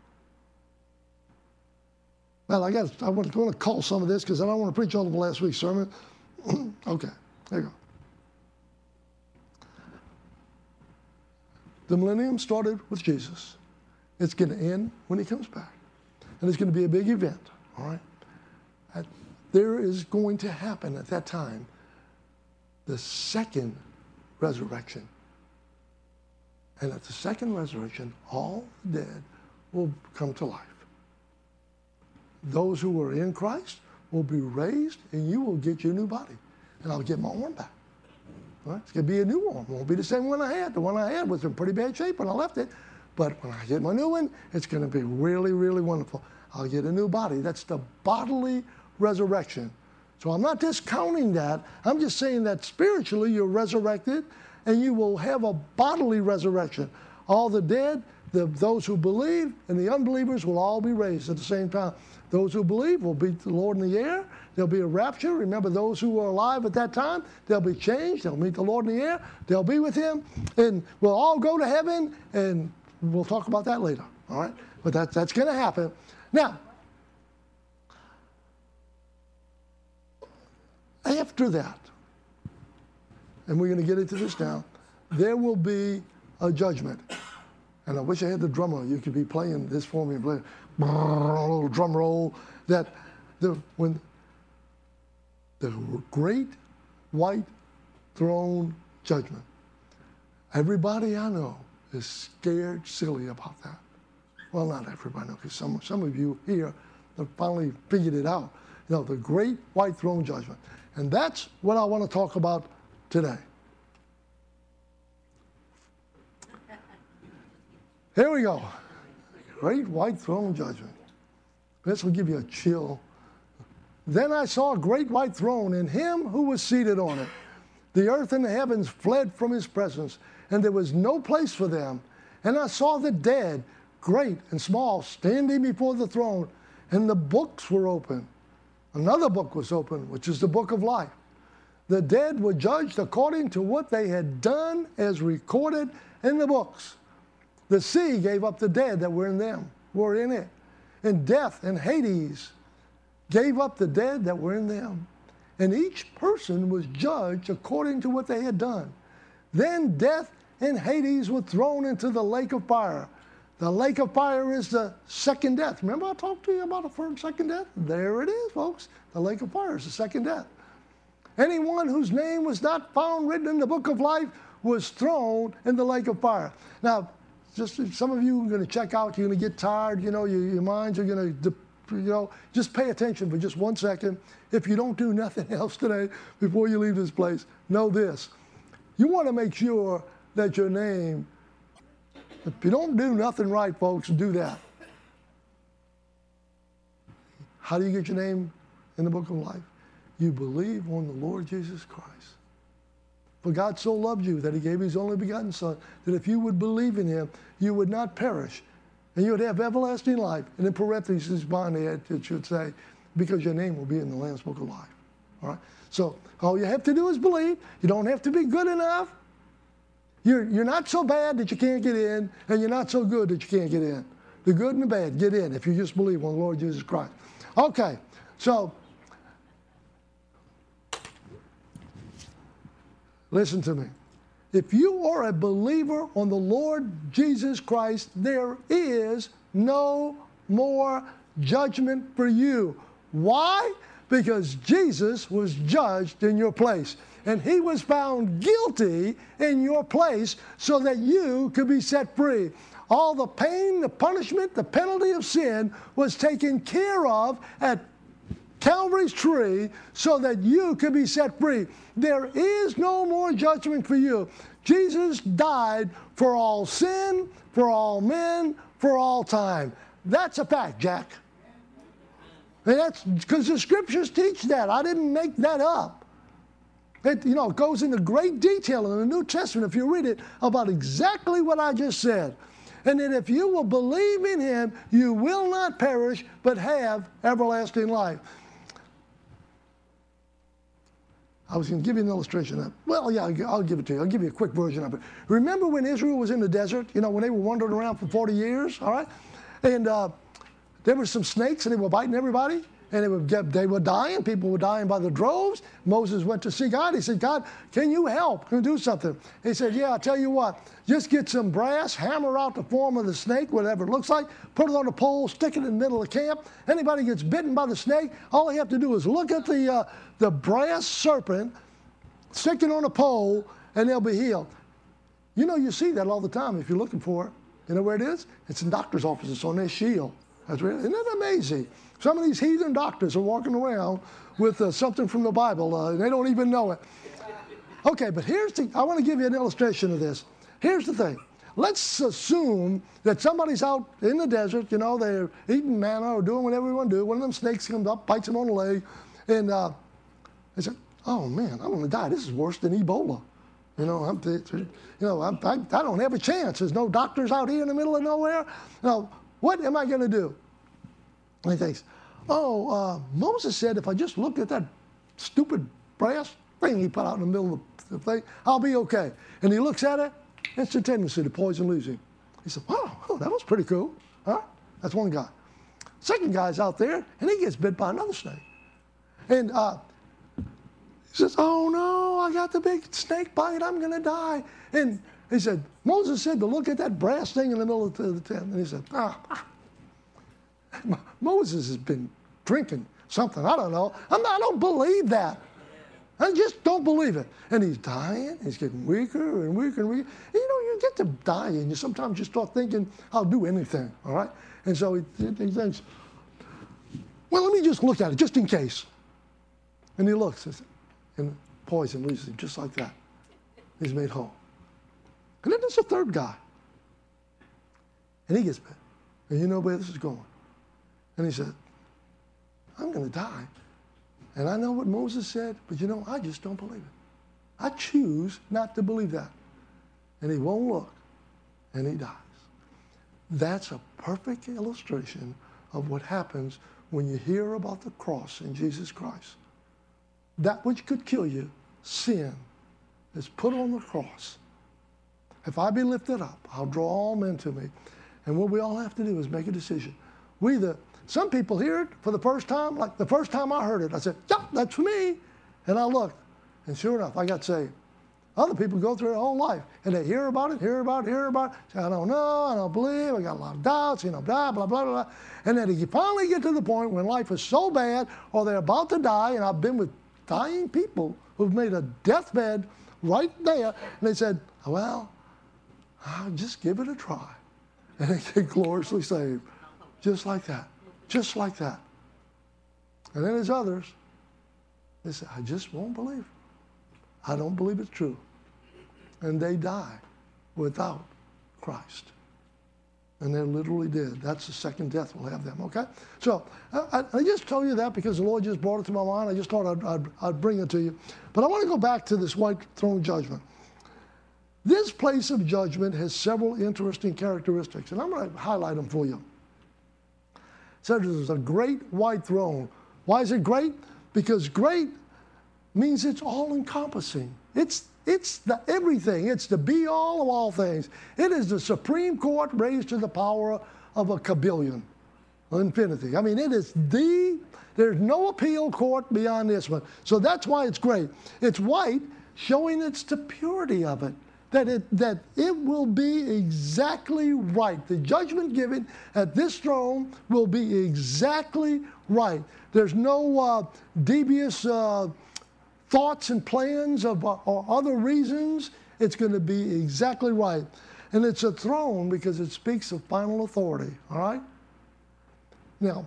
well, I guess I was going to call some of this because I don't want to preach all of last week's sermon. Okay, there you go. The millennium started with Jesus. It's going to end when he comes back. And it's going to be a big event, all right? At, there is going to happen at that time the second resurrection. And at the second resurrection, all the dead will come to life. Those who are in Christ will be raised, and you will get your new body. And I'll get my arm back. All right? It's going to be a new arm. It won't be the same one I had. The one I had was in pretty bad shape when I left it. But when I get my new one, it's going to be really, really wonderful. I'll get a new body. That's the bodily resurrection. So I'm not discounting that. I'm just saying that spiritually you're resurrected and you will have a bodily resurrection. All the dead, the, those who believe, and the unbelievers will all be raised at the same time. Those who believe will meet the Lord in the air. There'll be a rapture. Remember, those who are alive at that time, they'll be changed. They'll meet the Lord in the air. They'll be with him. And we'll all go to heaven, and we'll talk about that later. All right? But that, that's going to happen. Now, after that, and we're going to get into this now, there will be a judgment. And I wish I had the drummer. You could be playing this for me and play a little drum roll. That the, when the great white throne judgment, everybody I know is scared silly about that. Well, not everybody, because some, some of you here have finally figured it out. You know, the great white throne judgment. And that's what I want to talk about today. Here we go. Great white throne judgment. This will give you a chill. Then I saw a great white throne and him who was seated on it. The earth and the heavens fled from his presence, and there was no place for them. And I saw the dead, great and small, standing before the throne, and the books were open. Another book was opened, which is the book of life. The dead were judged according to what they had done as recorded in the books. The sea gave up the dead that were in them, were in it. And death and Hades gave up the dead that were in them. And each person was judged according to what they had done. Then death and Hades were thrown into the lake of fire. The lake of fire is the second death. Remember I talked to you about a first, second death? There it is, folks. The lake of fire is the second death. Anyone whose name was not found written in the book of life was thrown in the lake of fire. Now, just some of you are going to check out. You're going to get tired. You know, your, your minds are going to, you know, just pay attention for just one second. If you don't do nothing else today before you leave this place, know this. You want to make sure that your name, if you don't do nothing right, folks, do that. How do you get your name in the book of life? You believe on the Lord Jesus Christ. For God so loved you that he gave his only begotten Son, that if you would believe in him, you would not perish, and you would have everlasting life. And in parentheses behind it, it should say, because your name will be in the Lamb's Book of Life. All right? So all you have to do is believe. You don't have to be good enough. You're, you're not so bad that you can't get in, and you're not so good that you can't get in. The good and the bad, get in if you just believe on the Lord Jesus Christ. Okay, so listen to me. If you are a believer on the Lord Jesus Christ, there is no more judgment for you. Why? Because Jesus was judged in your place. And he was found guilty in your place so that you could be set free. All the pain, the punishment, the penalty of sin was taken care of at Calvary's tree so that you could be set free. There is no more judgment for you. Jesus died for all sin, for all men, for all time. That's a fact, Jack. And that's because the scriptures teach that. I didn't make that up. It, you know, it goes into great detail in the New Testament, if you read it, about exactly what I just said. And that if you will believe in him, you will not perish, but have everlasting life. I was going to give you an illustration of that. Well, yeah, I'll give it to you. I'll give you a quick version of it. Remember when Israel was in the desert, you know, when they were wandering around for forty years, all right? And uh, there were some snakes, and they were biting everybody. And they were, they were dying. People were dying by the droves. Moses went to see God. He said, God, can you help? Can you do something? He said, yeah, I'll tell you what. Just get some brass, hammer out the form of the snake, whatever it looks like, put it on a pole, stick it in the middle of the camp. Anybody gets bitten by the snake, all they have to do is look at the, uh, the brass serpent, stick it on a pole, and they'll be healed. You know, you see that all the time if you're looking for it. You know where it is? It's in doctor's offices on their shield. That's really, isn't that amazing? Some of these heathen doctors are walking around with uh, something from the Bible, uh, and they don't even know it. Okay, but here's the, I want to give you an illustration of this. Here's the thing. Let's assume that somebody's out in the desert, you know, they're eating manna or doing whatever they want to do. One of them snakes comes up, bites them on the leg, and uh, they say, oh man, I'm going to die. This is worse than Ebola. You know, I'm, you know, I'm, I, I don't have a chance. There's no doctors out here in the middle of nowhere. Now, what am I going to do? And he thinks, oh, uh, Moses said if I just look at that stupid brass thing he put out in the middle of the thing, I'll be okay. And he looks at it, instantaneously the poison leaves him. He said, wow, oh, that was pretty cool. Huh? That's one guy. Second guy's out there, and he gets bit by another snake. And uh, he says, oh no, I got the big snake bite, I'm going to die. And he said, Moses said to look at that brass thing in the middle of the tent. And he said, ah, ah. Moses has been drinking something. I don't know. I'm not, I don't believe that. I just don't believe it. And he's dying. He's getting weaker and weaker and weaker. And, you know, you get to dying. You sometimes you start thinking, I'll do anything. All right? And so he, he thinks, well, let me just look at it, just in case. And he looks, and poison leaves him just like that. He's made whole. And then there's a third guy. And he gets bit. And you know where this is going. And he said, I'm going to die. And I know what Moses said, but you know, I just don't believe it. I choose not to believe that. And he won't look, and he dies. That's a perfect illustration of what happens when you hear about the cross in Jesus Christ. That which could kill you, sin, is put on the cross. If I be lifted up, I'll draw all men to me. And what we all have to do is make a decision. We either, some people hear it for the first time, like the first time I heard it, I said, yeah, that's for me. And I looked, and sure enough, I got saved. Other people go through their whole life, and they hear about it, hear about it, hear about it. Say, I don't know, I don't believe, I got a lot of doubts, you know, blah, blah, blah, blah. And then you finally get to the point when life is so bad, or they're about to die, and I've been with dying people who've made a deathbed right there, and they said, well, I'll just give it a try. And they get gloriously saved. Just like that. Just like that. And then there's others. They say, I just won't believe. I don't believe it's true. And they die without Christ. And they're literally dead. That's the second death will have them, okay? So I, I just told you that because the Lord just brought it to my mind. I just thought I'd, I'd, I'd bring it to you. But I want to go back to this white throne judgment. This place of judgment has several interesting characteristics, and I'm going to highlight them for you. It says there's a great white throne. Why is it great? Because great means it's all-encompassing. It's, it's the everything. It's the be-all of all things. It is the Supreme Court raised to the power of a kabillion, infinity. I mean, it is the, there's no appeal court beyond this one. So that's why it's great. It's white, showing it's the purity of it. That it, that it will be exactly right. The judgment given at this throne will be exactly right. There's no uh, devious uh, thoughts and plans of, uh, or other reasons. It's going to be exactly right. And it's a throne because it speaks of final authority, all right? Now,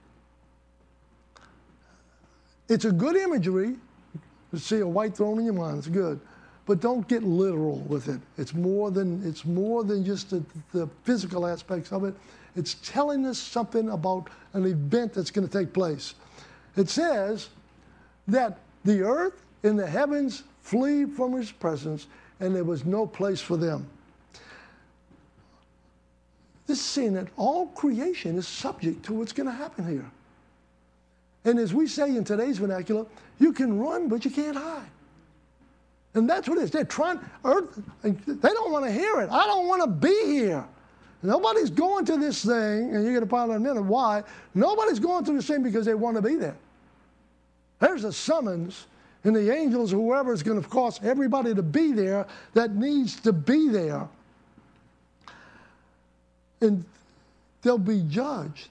it's a good imagery to see a white throne in your mind. It's good. But don't get literal with it. It's more than, it's more than just the, the physical aspects of it. It's telling us something about an event that's going to take place. It says that the earth and the heavens flee from his presence, and there was no place for them. This is saying that all creation is subject to what's going to happen here. And as we say in today's vernacular, you can run, but you can't hide. And that's what it is. They're trying, earth, they don't want to hear it. I don't want to be here. Nobody's going to this thing, and you're going to find out in a minute why. Nobody's going to this thing because they want to be there. There's a summons, and the angels, whoever is going to cause everybody to be there that needs to be there. And they'll be judged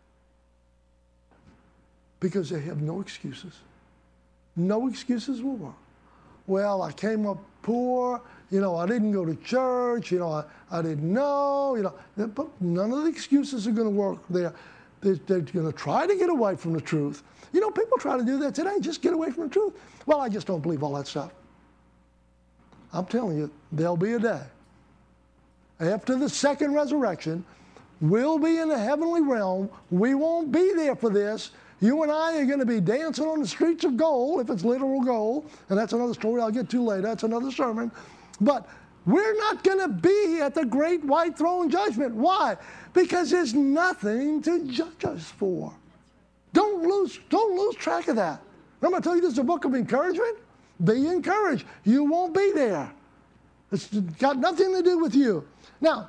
because they have no excuses. No excuses will work. Well, I came up poor, you know, I didn't go to church, you know, I, I didn't know, you know, but none of the excuses are going to work there. They're, they're going to try to get away from the truth. You know, people try to do that today, just get away from the truth. Well, I just don't believe all that stuff. I'm telling you, there'll be a day after the second resurrection, we'll be in the heavenly realm. We won't be there for this. You and I are going to be dancing on the streets of gold, if it's literal gold, and that's another story I'll get to later. That's another sermon. But we're not going to be at the great white throne judgment. Why? Because there's nothing to judge us for. Don't lose, don't lose track of that. Remember I told you this is a book of encouragement? Be encouraged. You won't be there. It's got nothing to do with you. Now,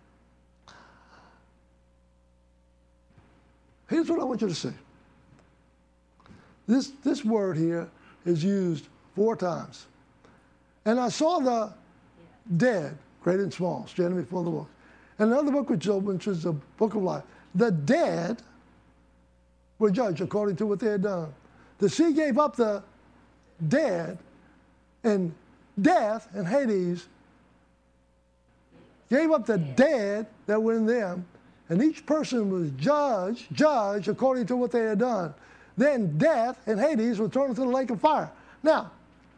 here's what I want you to see. This, this word here is used four times. And I saw the dead, great and small, standing before the book. And another book which opened, which is the book of life. The dead were judged according to what they had done. The sea gave up the dead, and death and Hades gave up the dead that were in them, and each person was judged, judged according to what they had done. Then death and Hades were thrown into the lake of fire. Now,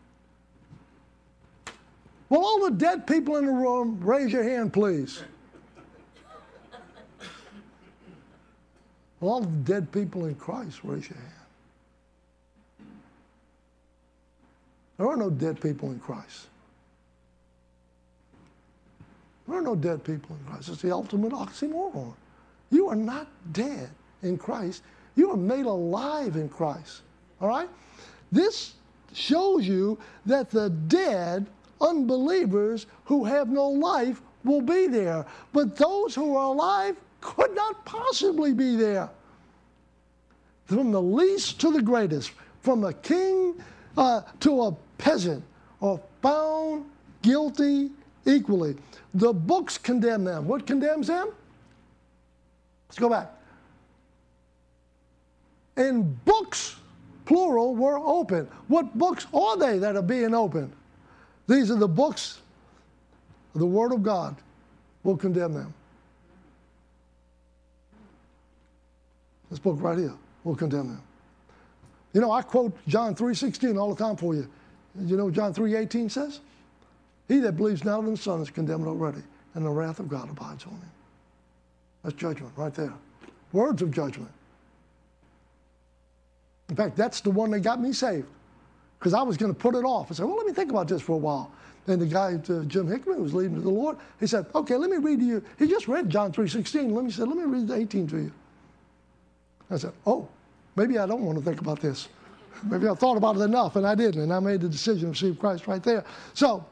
will all the dead people in the room raise your hand, please? Will all the dead people in Christ raise your hand? There are no dead people in Christ. There are no dead people in Christ. It's the ultimate oxymoron. You are not dead in Christ. You are made alive in Christ. All right? This shows you that the dead unbelievers who have no life will be there, but those who are alive could not possibly be there. From the least to the greatest, from a king uh, to a peasant, are found guilty equally. The books condemn them. What condemns them? Let's go back. And books, plural, were open. What books are they that are being opened? These are the books, the Word of God will condemn them. This book right here will condemn them. You know, I quote John three sixteen all the time for you. You know what John three eighteen says? He that believes not in the Son is condemned already, and the wrath of God abides on him. That's judgment right there. Words of judgment. In fact, that's the one that got me saved, because I was going to put it off. I said, well, let me think about this for a while. And the guy, uh, Jim Hickman, who was leading to the Lord, he said, okay, let me read to you. He just read John three sixteen. Let me say, let me read eighteen to you. I said, oh, maybe I don't want to think about this. Maybe I thought about it enough, and I didn't, and I made the decision to receive Christ right there. So,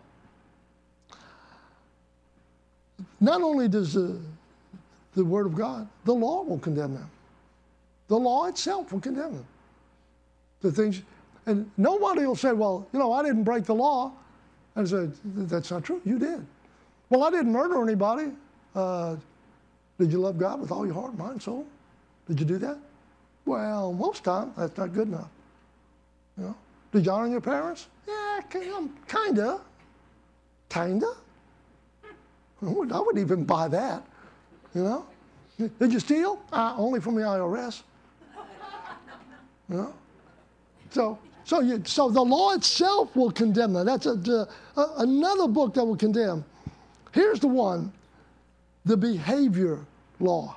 not only does the, the Word of God, the law will condemn them. The law itself will condemn them. The things, and nobody will say, well, you know, I didn't break the law. And I said, that's not true. You did. Well, I didn't murder anybody. Uh, did you love God with all your heart, mind, soul? Did you do that? Well, most time, that's not good enough. You know? Did you honor your parents? Yeah, kinda. Kinda. I would, I would even buy that. You know? Did you steal? Uh, only from the I R S. You know? So, so, you, so the law itself will condemn them. That's a, a, another book that will condemn. Here's the one, the behavior law.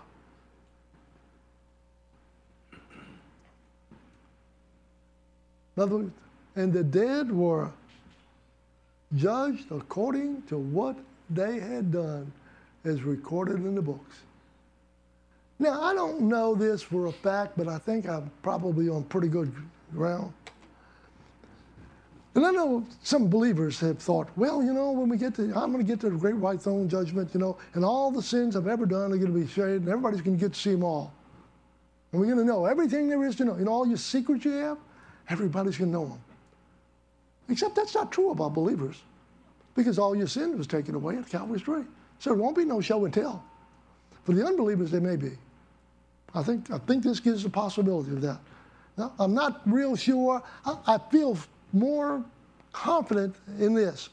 In other words, and the dead were judged according to what they had done, as recorded in the books. Now, I don't know this for a fact, but I think I'm probably on pretty good ground. And I know some believers have thought, well, you know, when we get to, I'm going to get to the great white throne judgment, you know, and all the sins I've ever done are going to be shared, and everybody's going to get to see them all. And we're going to know everything there is to know. You know, all your secrets you have, everybody's going to know them. Except that's not true about believers, because all your sin was taken away at Calvary's tree. So there won't be no show and tell. For the unbelievers, there may be. I think, I think this gives a possibility of that. Now, I'm not real sure. I, I feel more confident in this,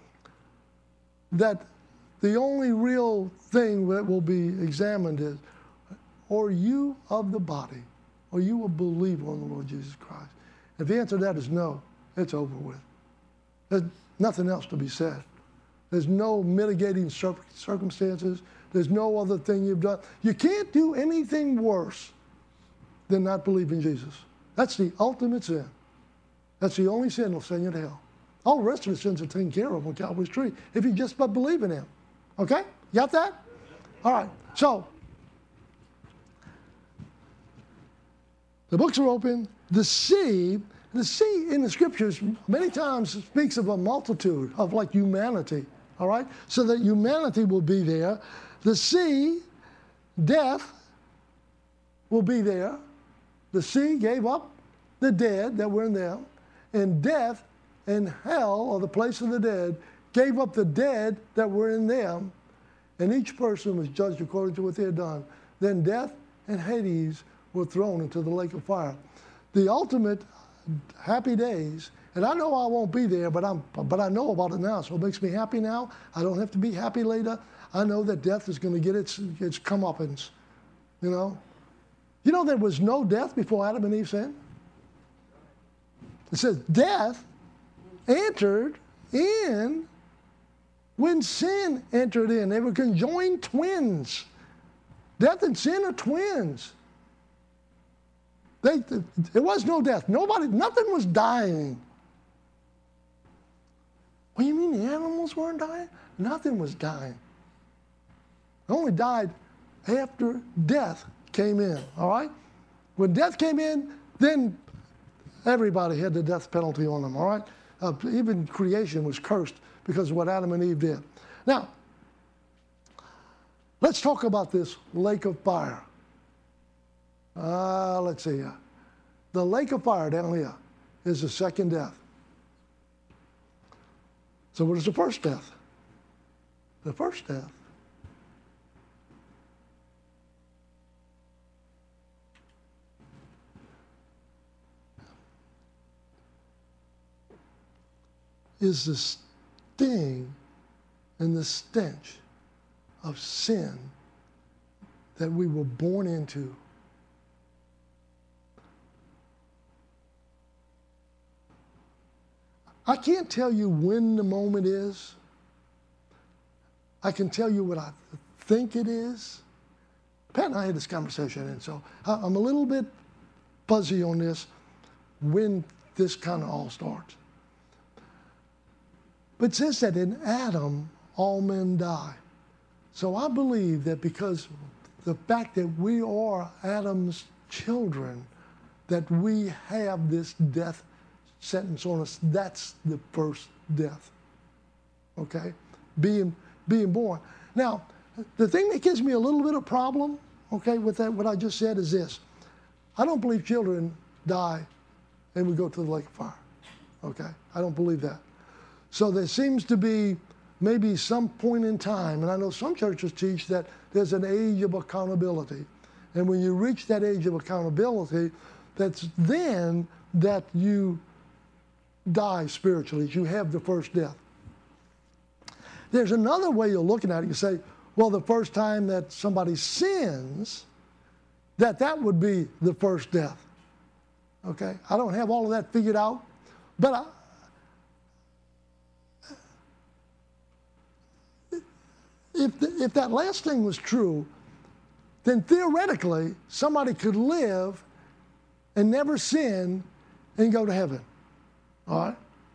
that the only real thing that will be examined is, are you of the body? Are you a believer in the Lord Jesus Christ? If the answer to that is no, it's over with. There's nothing else to be said. There's no mitigating circumstances. There's no other thing you've done. You can't do anything worse than not believe in Jesus. That's the ultimate sin. That's the only sin that'll send you to hell. All the rest of the sins are taken care of on Calvary's tree if you just but believe in him. Okay? Got that? All right. So, the books are open. The sea, the sea in the scriptures many times speaks of a multitude of like humanity. All right? So that humanity will be there. The sea, death, will be there. The sea gave up the dead that were in them. And death and hell, or the place of the dead, gave up the dead that were in them. And each person was judged according to what they had done. Then death and Hades were thrown into the lake of fire. The ultimate happy days, and I know I won't be there, but I'm but I know about it now, so it makes me happy now. I don't have to be happy later. I know that death is going to get its its comeuppance. You know? You know there was no death before Adam and Eve sinned? It says death entered in when sin entered in. They were conjoined twins. Death and sin are twins. They, there was no death. Nobody, nothing was dying. What do you mean the animals weren't dying? Nothing was dying. It only died after death came in, all right? When death came in, then everybody had the death penalty on them, all right? Uh, even creation was cursed because of what Adam and Eve did. Now, Let's talk about this lake of fire. Uh, let's see here. The lake of fire down here is the second death. So what is the first death? The first death is the sting and the stench of sin that we were born into. I can't tell you when the moment is. I can tell you what I think it is. Pat and I had this conversation, and so I'm a little bit fuzzy on this, when this kind of all starts. But it says that in Adam, all men die. So I believe that because the fact that we are Adam's children, that we have this death sentence on us. That's the first death. Okay? Being, being born. Now, the thing that gives me a little bit of problem, okay, with that, what I just said is this. I don't believe children die and we go to the lake of fire. Okay? I don't believe that. So there seems to be maybe some point in time, and I know some churches teach that there's an age of accountability. And when you reach that age of accountability, that's then that you die spiritually. You have the first death. There's another way you're looking at it. You say, well, the first time that somebody sins, that that would be the first death. Okay? I don't have all of that figured out, but I, if, the, if that last thing was true, then theoretically, somebody could live and never sin and go to heaven. All right?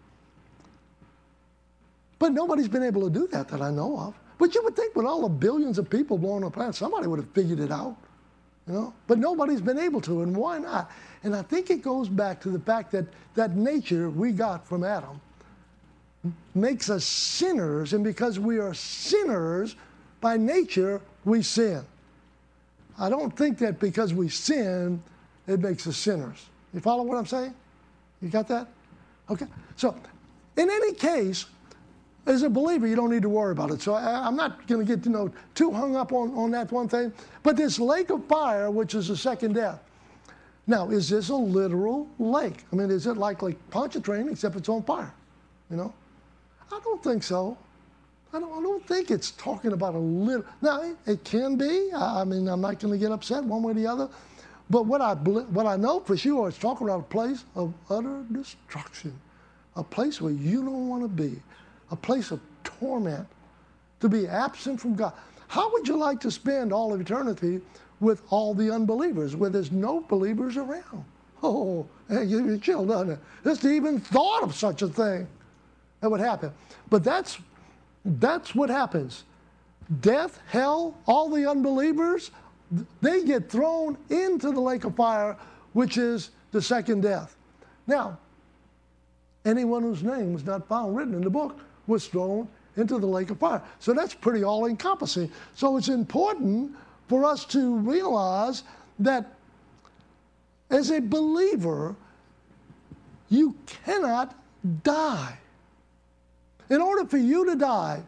But nobody's been able to do that that I know of. But you would think with all the billions of people blowing on the planet, somebody would have figured it out. You know? But nobody's been able to, and why not? And I think it goes back to the fact that that nature we got from Adam makes us sinners, and because we are sinners, by nature, we sin. I don't think that because we sin, it makes us sinners. You follow what I'm saying? You got that? Okay. So, in any case, as a believer, you don't need to worry about it. So I, I'm not going to get, you know, too hung up on, on that one thing. But this lake of fire, which is the second death. Now, is this a literal lake? I mean, is it like Lake Pontchartrain, except it's on fire? You know? I don't think so. I don't, I don't think it's talking about a little. Now, it, it can be. I, I mean, I'm not going to get upset one way or the other. But what I, what I know for sure is talking about a place of utter destruction, a place where you don't want to be, a place of torment, to be absent from God. How would you like to spend all of eternity with all the unbelievers, where there's no believers around? Oh, you chill, doesn't it? Just even thought of such a thing that would happen. But that's, that's what happens. Death, hell, all the unbelievers, they get thrown into the lake of fire, which is the second death. Now, anyone whose name was not found written in the book was thrown into the lake of fire. So that's pretty all-encompassing. So it's important for us to realize that as a believer, you cannot die. In order for you to die,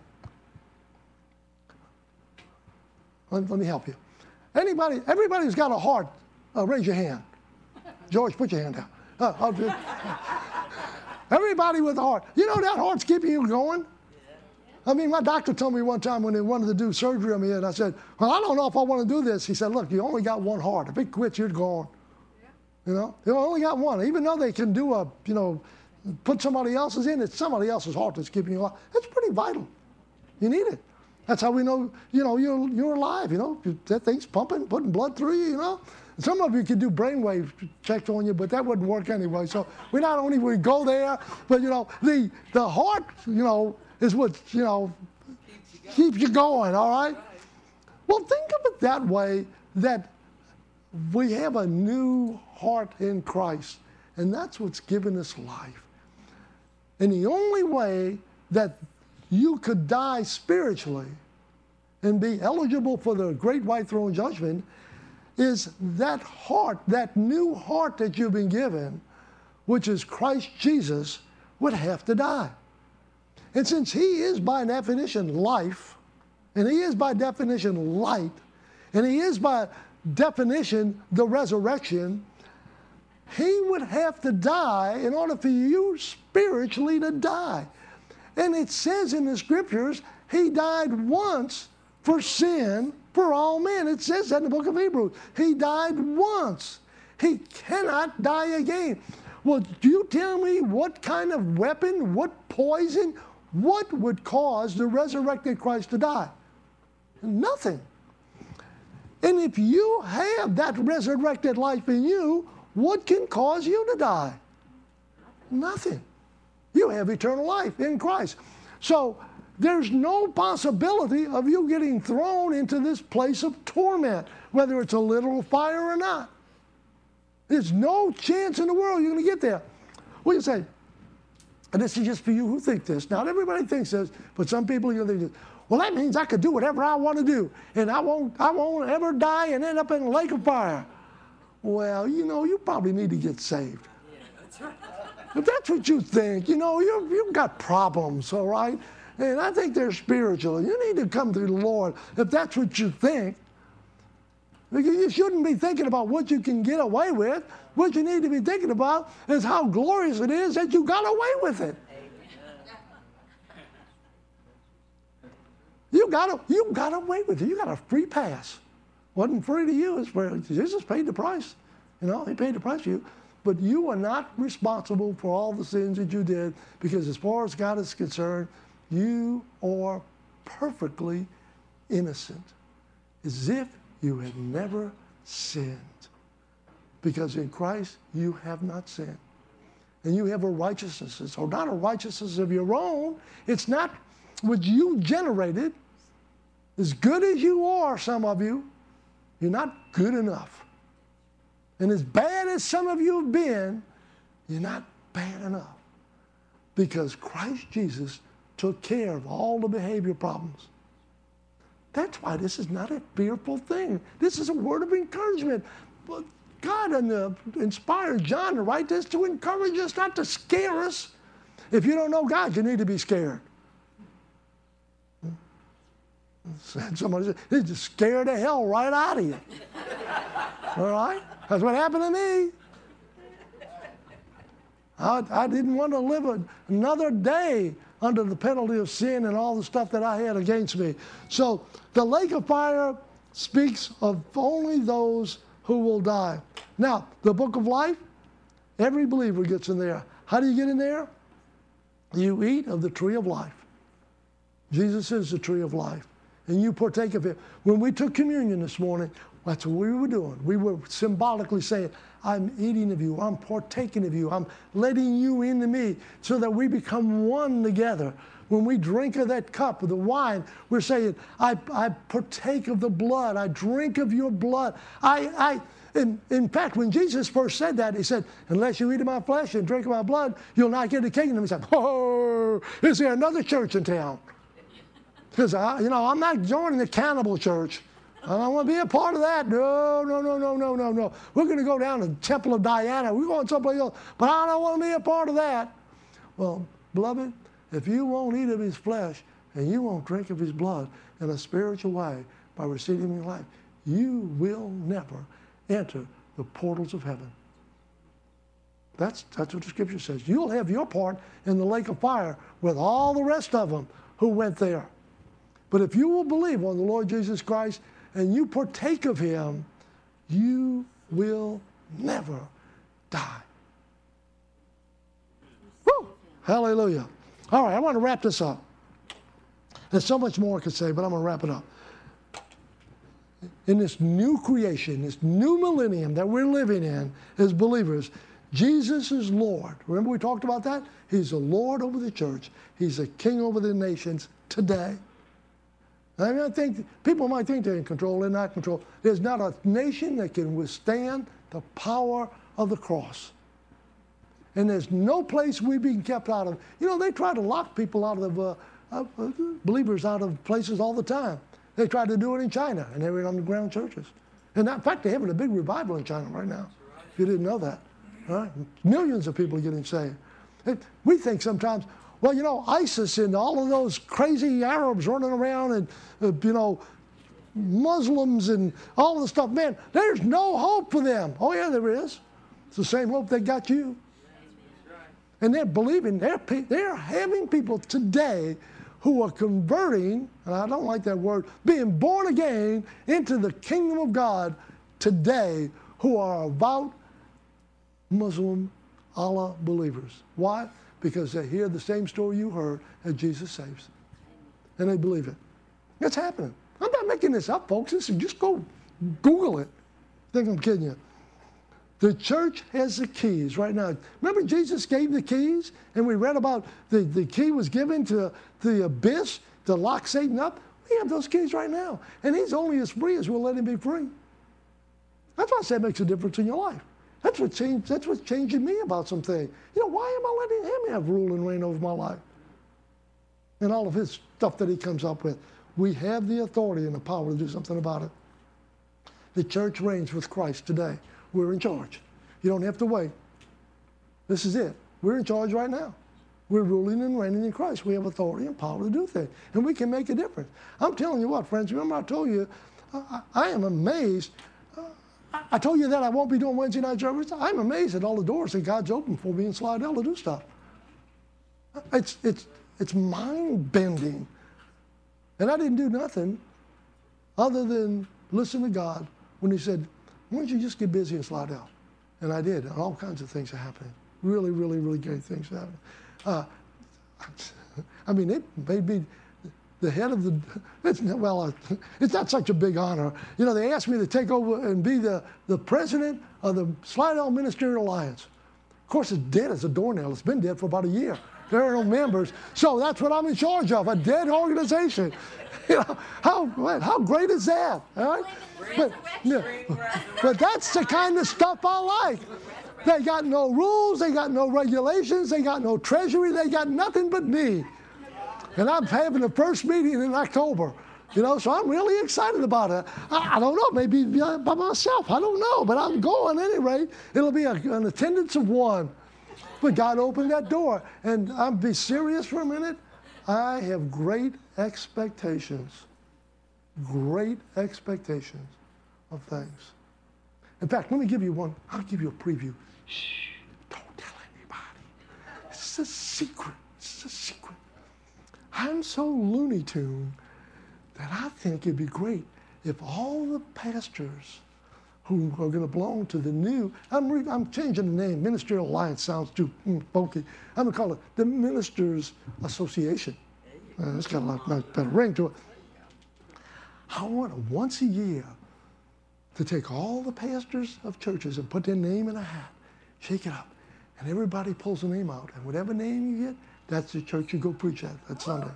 let, let me help you. Anybody, everybody who's got a heart, uh, raise your hand. George, put your hand down. Uh, I'll do it. Everybody with a heart. You know that heart's keeping you going? I mean, my doctor told me one time when they wanted to do surgery on me, and I said, well, I don't know if I want to do this. He said, look, you only got one heart. If it quits, you're gone. You know, you only got one. Even though they can do a, you know, put somebody else's in, it's somebody else's heart that's keeping you alive. It's pretty vital. You need it. That's how we know, you know, you're, you're alive, you know. That thing's pumping, putting blood through you, you know. Some of you could do brainwave checks on you, but that wouldn't work anyway. So we not only would go there, but, you know, the, the heart, you know, is what, you know, keeps you, keeps you going, all right? Well, think of it that way, that we have a new heart in Christ, and that's what's given us life. And the only way that you could die spiritually and be eligible for the great white throne judgment is that heart, that new heart that you've been given, which is Christ Jesus, would have to die. And since he is by definition life, and he is by definition light, and he is by definition the resurrection, he would have to die in order for you spiritually to die. And it says in the scriptures, he died once for sin for all men. It says that in the book of Hebrews. He died once. He cannot die again. Well, do you tell me what kind of weapon, what poison, what would cause the resurrected Christ to die? Nothing. And if you have that resurrected life in you, what can cause you to die? Nothing. You have eternal life in Christ. So there's no possibility of you getting thrown into this place of torment, whether it's a literal fire or not. There's no chance in the world you're going to get there. Well, you say, and this is just for you who think this. Not everybody thinks this, but some people are going to think this. Well, that means I could do whatever I want to do, and I won't, I won't ever die and end up in a lake of fire. Well, you know, you probably need to get saved. Yeah, that's right. If that's what you think, you know, you've, you've got problems, all right? And I think they're spiritual. You need to come to the Lord if that's what you think. Because you shouldn't be thinking about what you can get away with. What you need to be thinking about is how glorious it is that you got away with it. You got, you got away with it. You got a free pass. Wasn't free to you. It's where Jesus paid the price. You know, he paid the price for you. But you are not responsible for all the sins that you did, because as far as God is concerned, you are perfectly innocent, as if you had never sinned. Because in Christ, you have not sinned. And you have a righteousness. It's not a righteousness of your own. It's not what you generated. As good as you are, some of you, you're not good enough. And as bad as some of you have been, you're not bad enough. Because Christ Jesus took care of all the behavior problems. That's why this is not a fearful thing. This is a word of encouragement. But God inspired John to write this to encourage us, not to scare us. If you don't know God, you need to be scared. Somebody said, he just scared the hell right out of you. All right? That's what happened to me. I, I didn't want to live a, another day under the penalty of sin and all the stuff that I had against me. So the lake of fire speaks of only those who will die. Now, the book of life, every believer gets in there. How do you get in there? You eat of the tree of life. Jesus is the tree of life, and you partake of it. When we took communion this morning, that's what we were doing. We were symbolically saying, I'm eating of you, I'm partaking of you, I'm letting you into me, so that we become one together. When we drink of that cup of the wine, we're saying, I, I partake of the blood, I drink of your blood. I, I, in, in fact, when Jesus first said that, he said, unless you eat of my flesh and drink of my blood, you'll not get the kingdom. He said, oh, is there another church in town? Because, you know, I'm not joining the cannibal church. I don't want to be a part of that. No, no, no, no, no, no, no. We're going to go down to the Temple of Diana. We're going someplace else. But I don't want to be a part of that. Well, beloved, if you won't eat of his flesh and you won't drink of his blood in a spiritual way by receiving his life, you will never enter the portals of heaven. That's, that's what the scripture says. You'll have your part in the lake of fire with all the rest of them who went there. But if you will believe on the Lord Jesus Christ and you partake of him, you will never die. Woo! Hallelujah. All right, I want to wrap this up. There's so much more I could say, but I'm going to wrap it up. In this new creation, this new millennium that we're living in as believers, Jesus is Lord. Remember we talked about that? He's the Lord over the church. He's a king over the nations today. I mean, I think people might think they're in control. They're not in control. There's not a nation that can withstand the power of the cross. And there's no place we've been kept out of. You know, they try to lock people out of, uh, uh, believers out of places all the time. They tried to do it in China, and they were in underground churches. And in fact, they're having a big revival in China right now. If you didn't know that. All right? Millions of people are getting saved. We think sometimes, well, you know, ISIS and all of those crazy Arabs running around and, uh, you know, Muslims and all of the stuff, man, there's no hope for them. Oh, yeah, there is. It's the same hope that got you. And they're believing, they're, they're having people today who are converting, and I don't like that word, being born again into the kingdom of God today who are about Muslim Allah believers. Why? Because they hear the same story you heard that Jesus saves. And they believe it. It's happening. I'm not making this up, folks. This is, just go Google it. I think I'm kidding you. The church has the keys right now. Remember Jesus gave the keys? And we read about the, the key was given to the abyss to lock Satan up. We have those keys right now. And he's only as free as we'll let him be free. That's why I say it makes a difference in your life. That's what changed, that's what's changing me about some things. You know, why am I letting him have rule and reign over my life? And all of his stuff that he comes up with. We have the authority and the power to do something about it. The church reigns with Christ today. We're in charge. You don't have to wait. This is it. We're in charge right now. We're ruling and reigning in Christ. We have authority and power to do things. And we can make a difference. I'm telling you what, friends, remember I told you, I, I am amazed. Uh, I told you that I won't be doing Wednesday night service. I'm amazed at all the doors that God's opened for me in Slidell to do stuff. It's, it's, it's mind-bending. And I didn't do nothing other than listen to God when he said, why don't you just get busy and slide out? And I did, and all kinds of things are happening. Really, really, really great things are happening. Uh, I mean, it made me the head of the, it's, well, uh, it's not such a big honor. You know, they asked me to take over and be the, the president of the Slidell Ministerial Alliance. Of course, it's dead as a doornail. It's been dead for about a year. There are no members. So that's what I'm in charge of, a dead organization. You know, how, how great is that? All right? But, yeah, but that's the kind of stuff I like. They got no rules, they got no regulations, they got no treasury, they got nothing but me. And I'm having the first meeting in October. You know, so I'm really excited about it. I, I don't know, maybe by myself, I don't know, but I'm going at any rate. It'll be a, an attendance of one. But God opened that door. And I'll be serious for a minute. I have great expectations, great expectations of things. In fact, let me give you one. I'll give you a preview. Shh, don't tell anybody. It's a secret. It's a secret. I'm so Looney Tune that I think it'd be great if all the pastors who are going to belong to the new, I'm, re, I'm changing the name, Ministerial Alliance sounds too mm, funky. I'm going to call it the Ministers Association. Uh, it's got a lot, lot better ring to it. I want once a year to take all the pastors of churches and put their name in a hat, shake it up, and everybody pulls a name out. And whatever name you get, that's the church you go preach at that Sunday.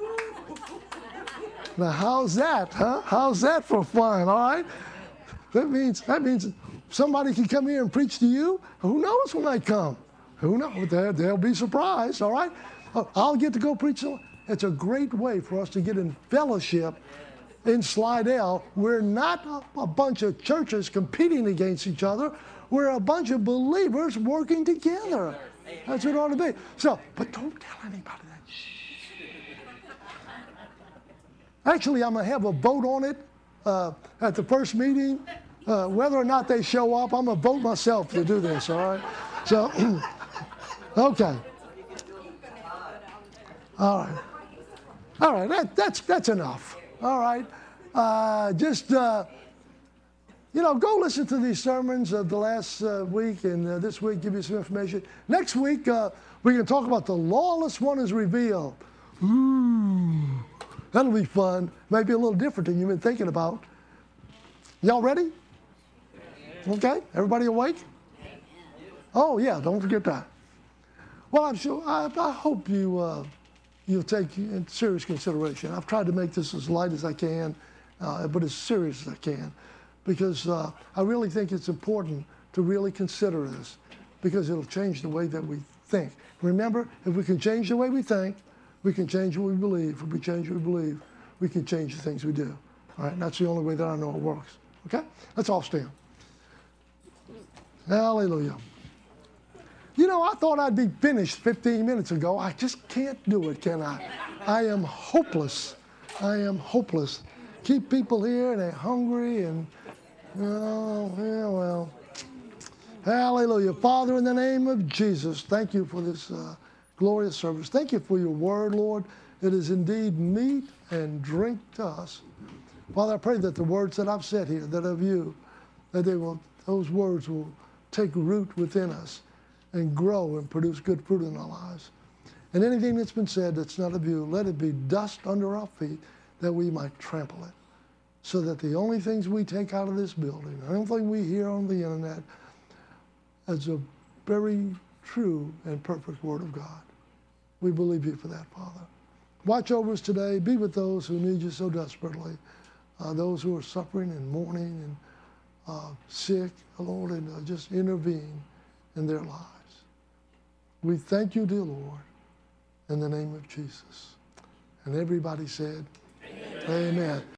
Now, how's that, huh? How's that for fun, all right? That means, that means somebody can come here and preach to you. Who knows when I come? Who knows? They'll, they'll be surprised, all right? I'll get to go preach. It's a great way for us to get in fellowship in Slidell. We're not a, a bunch of churches competing against each other. We're a bunch of believers working together. That's what it ought to be. So, but don't tell anybody that. Actually, I'm going to have a vote on it uh, at the first meeting. Uh, whether or not they show up, I'm going to vote myself to do this, all right? So, okay. All right. All right, that, that's, that's enough. All right. Uh, just, uh, you know, go listen to these sermons of the last uh, week, and uh, this week give you some information. Next week, uh, we're going to talk about the lawless one is revealed. Ooh, that'll be fun. Maybe a little different than you've been thinking about. Y'all ready? Okay, everybody awake? Oh, yeah, don't forget that. Well, I'm sure, I, I hope you, uh, you'll take in serious consideration. I've tried to make this as light as I can, uh, but as serious as I can, because uh, I really think it's important to really consider this, because it'll change the way that we think. Remember, if we can change the way we think, we can change what we believe. If we change what we believe, we can change the things we do. All right, that's the only way that I know it works. Okay? Let's all stand. Hallelujah. You know, I thought I'd be finished fifteen minutes ago. I just can't do it, can I? I am hopeless. I am hopeless. Keep people here, and they're hungry, and, oh, yeah, well. Hallelujah. Father, in the name of Jesus, thank you for this uh, glorious service. Thank you for your word, Lord. It is indeed meat and drink to us. Father, I pray that the words that I've said here, that of you, that they will, those words will take root within us and grow and produce good fruit in our lives. And anything that's been said that's not of you, let it be dust under our feet that we might trample it. So that the only things we take out of this building, the only thing we hear on the internet, is a very true and perfect word of God. We believe you for that, Father. Watch over us today. Be with those who need you so desperately, uh, those who are suffering and mourning and uh, sick, Lord, and uh, just intervene in their lives. We thank you, dear Lord, in the name of Jesus. And everybody said, Amen. Amen.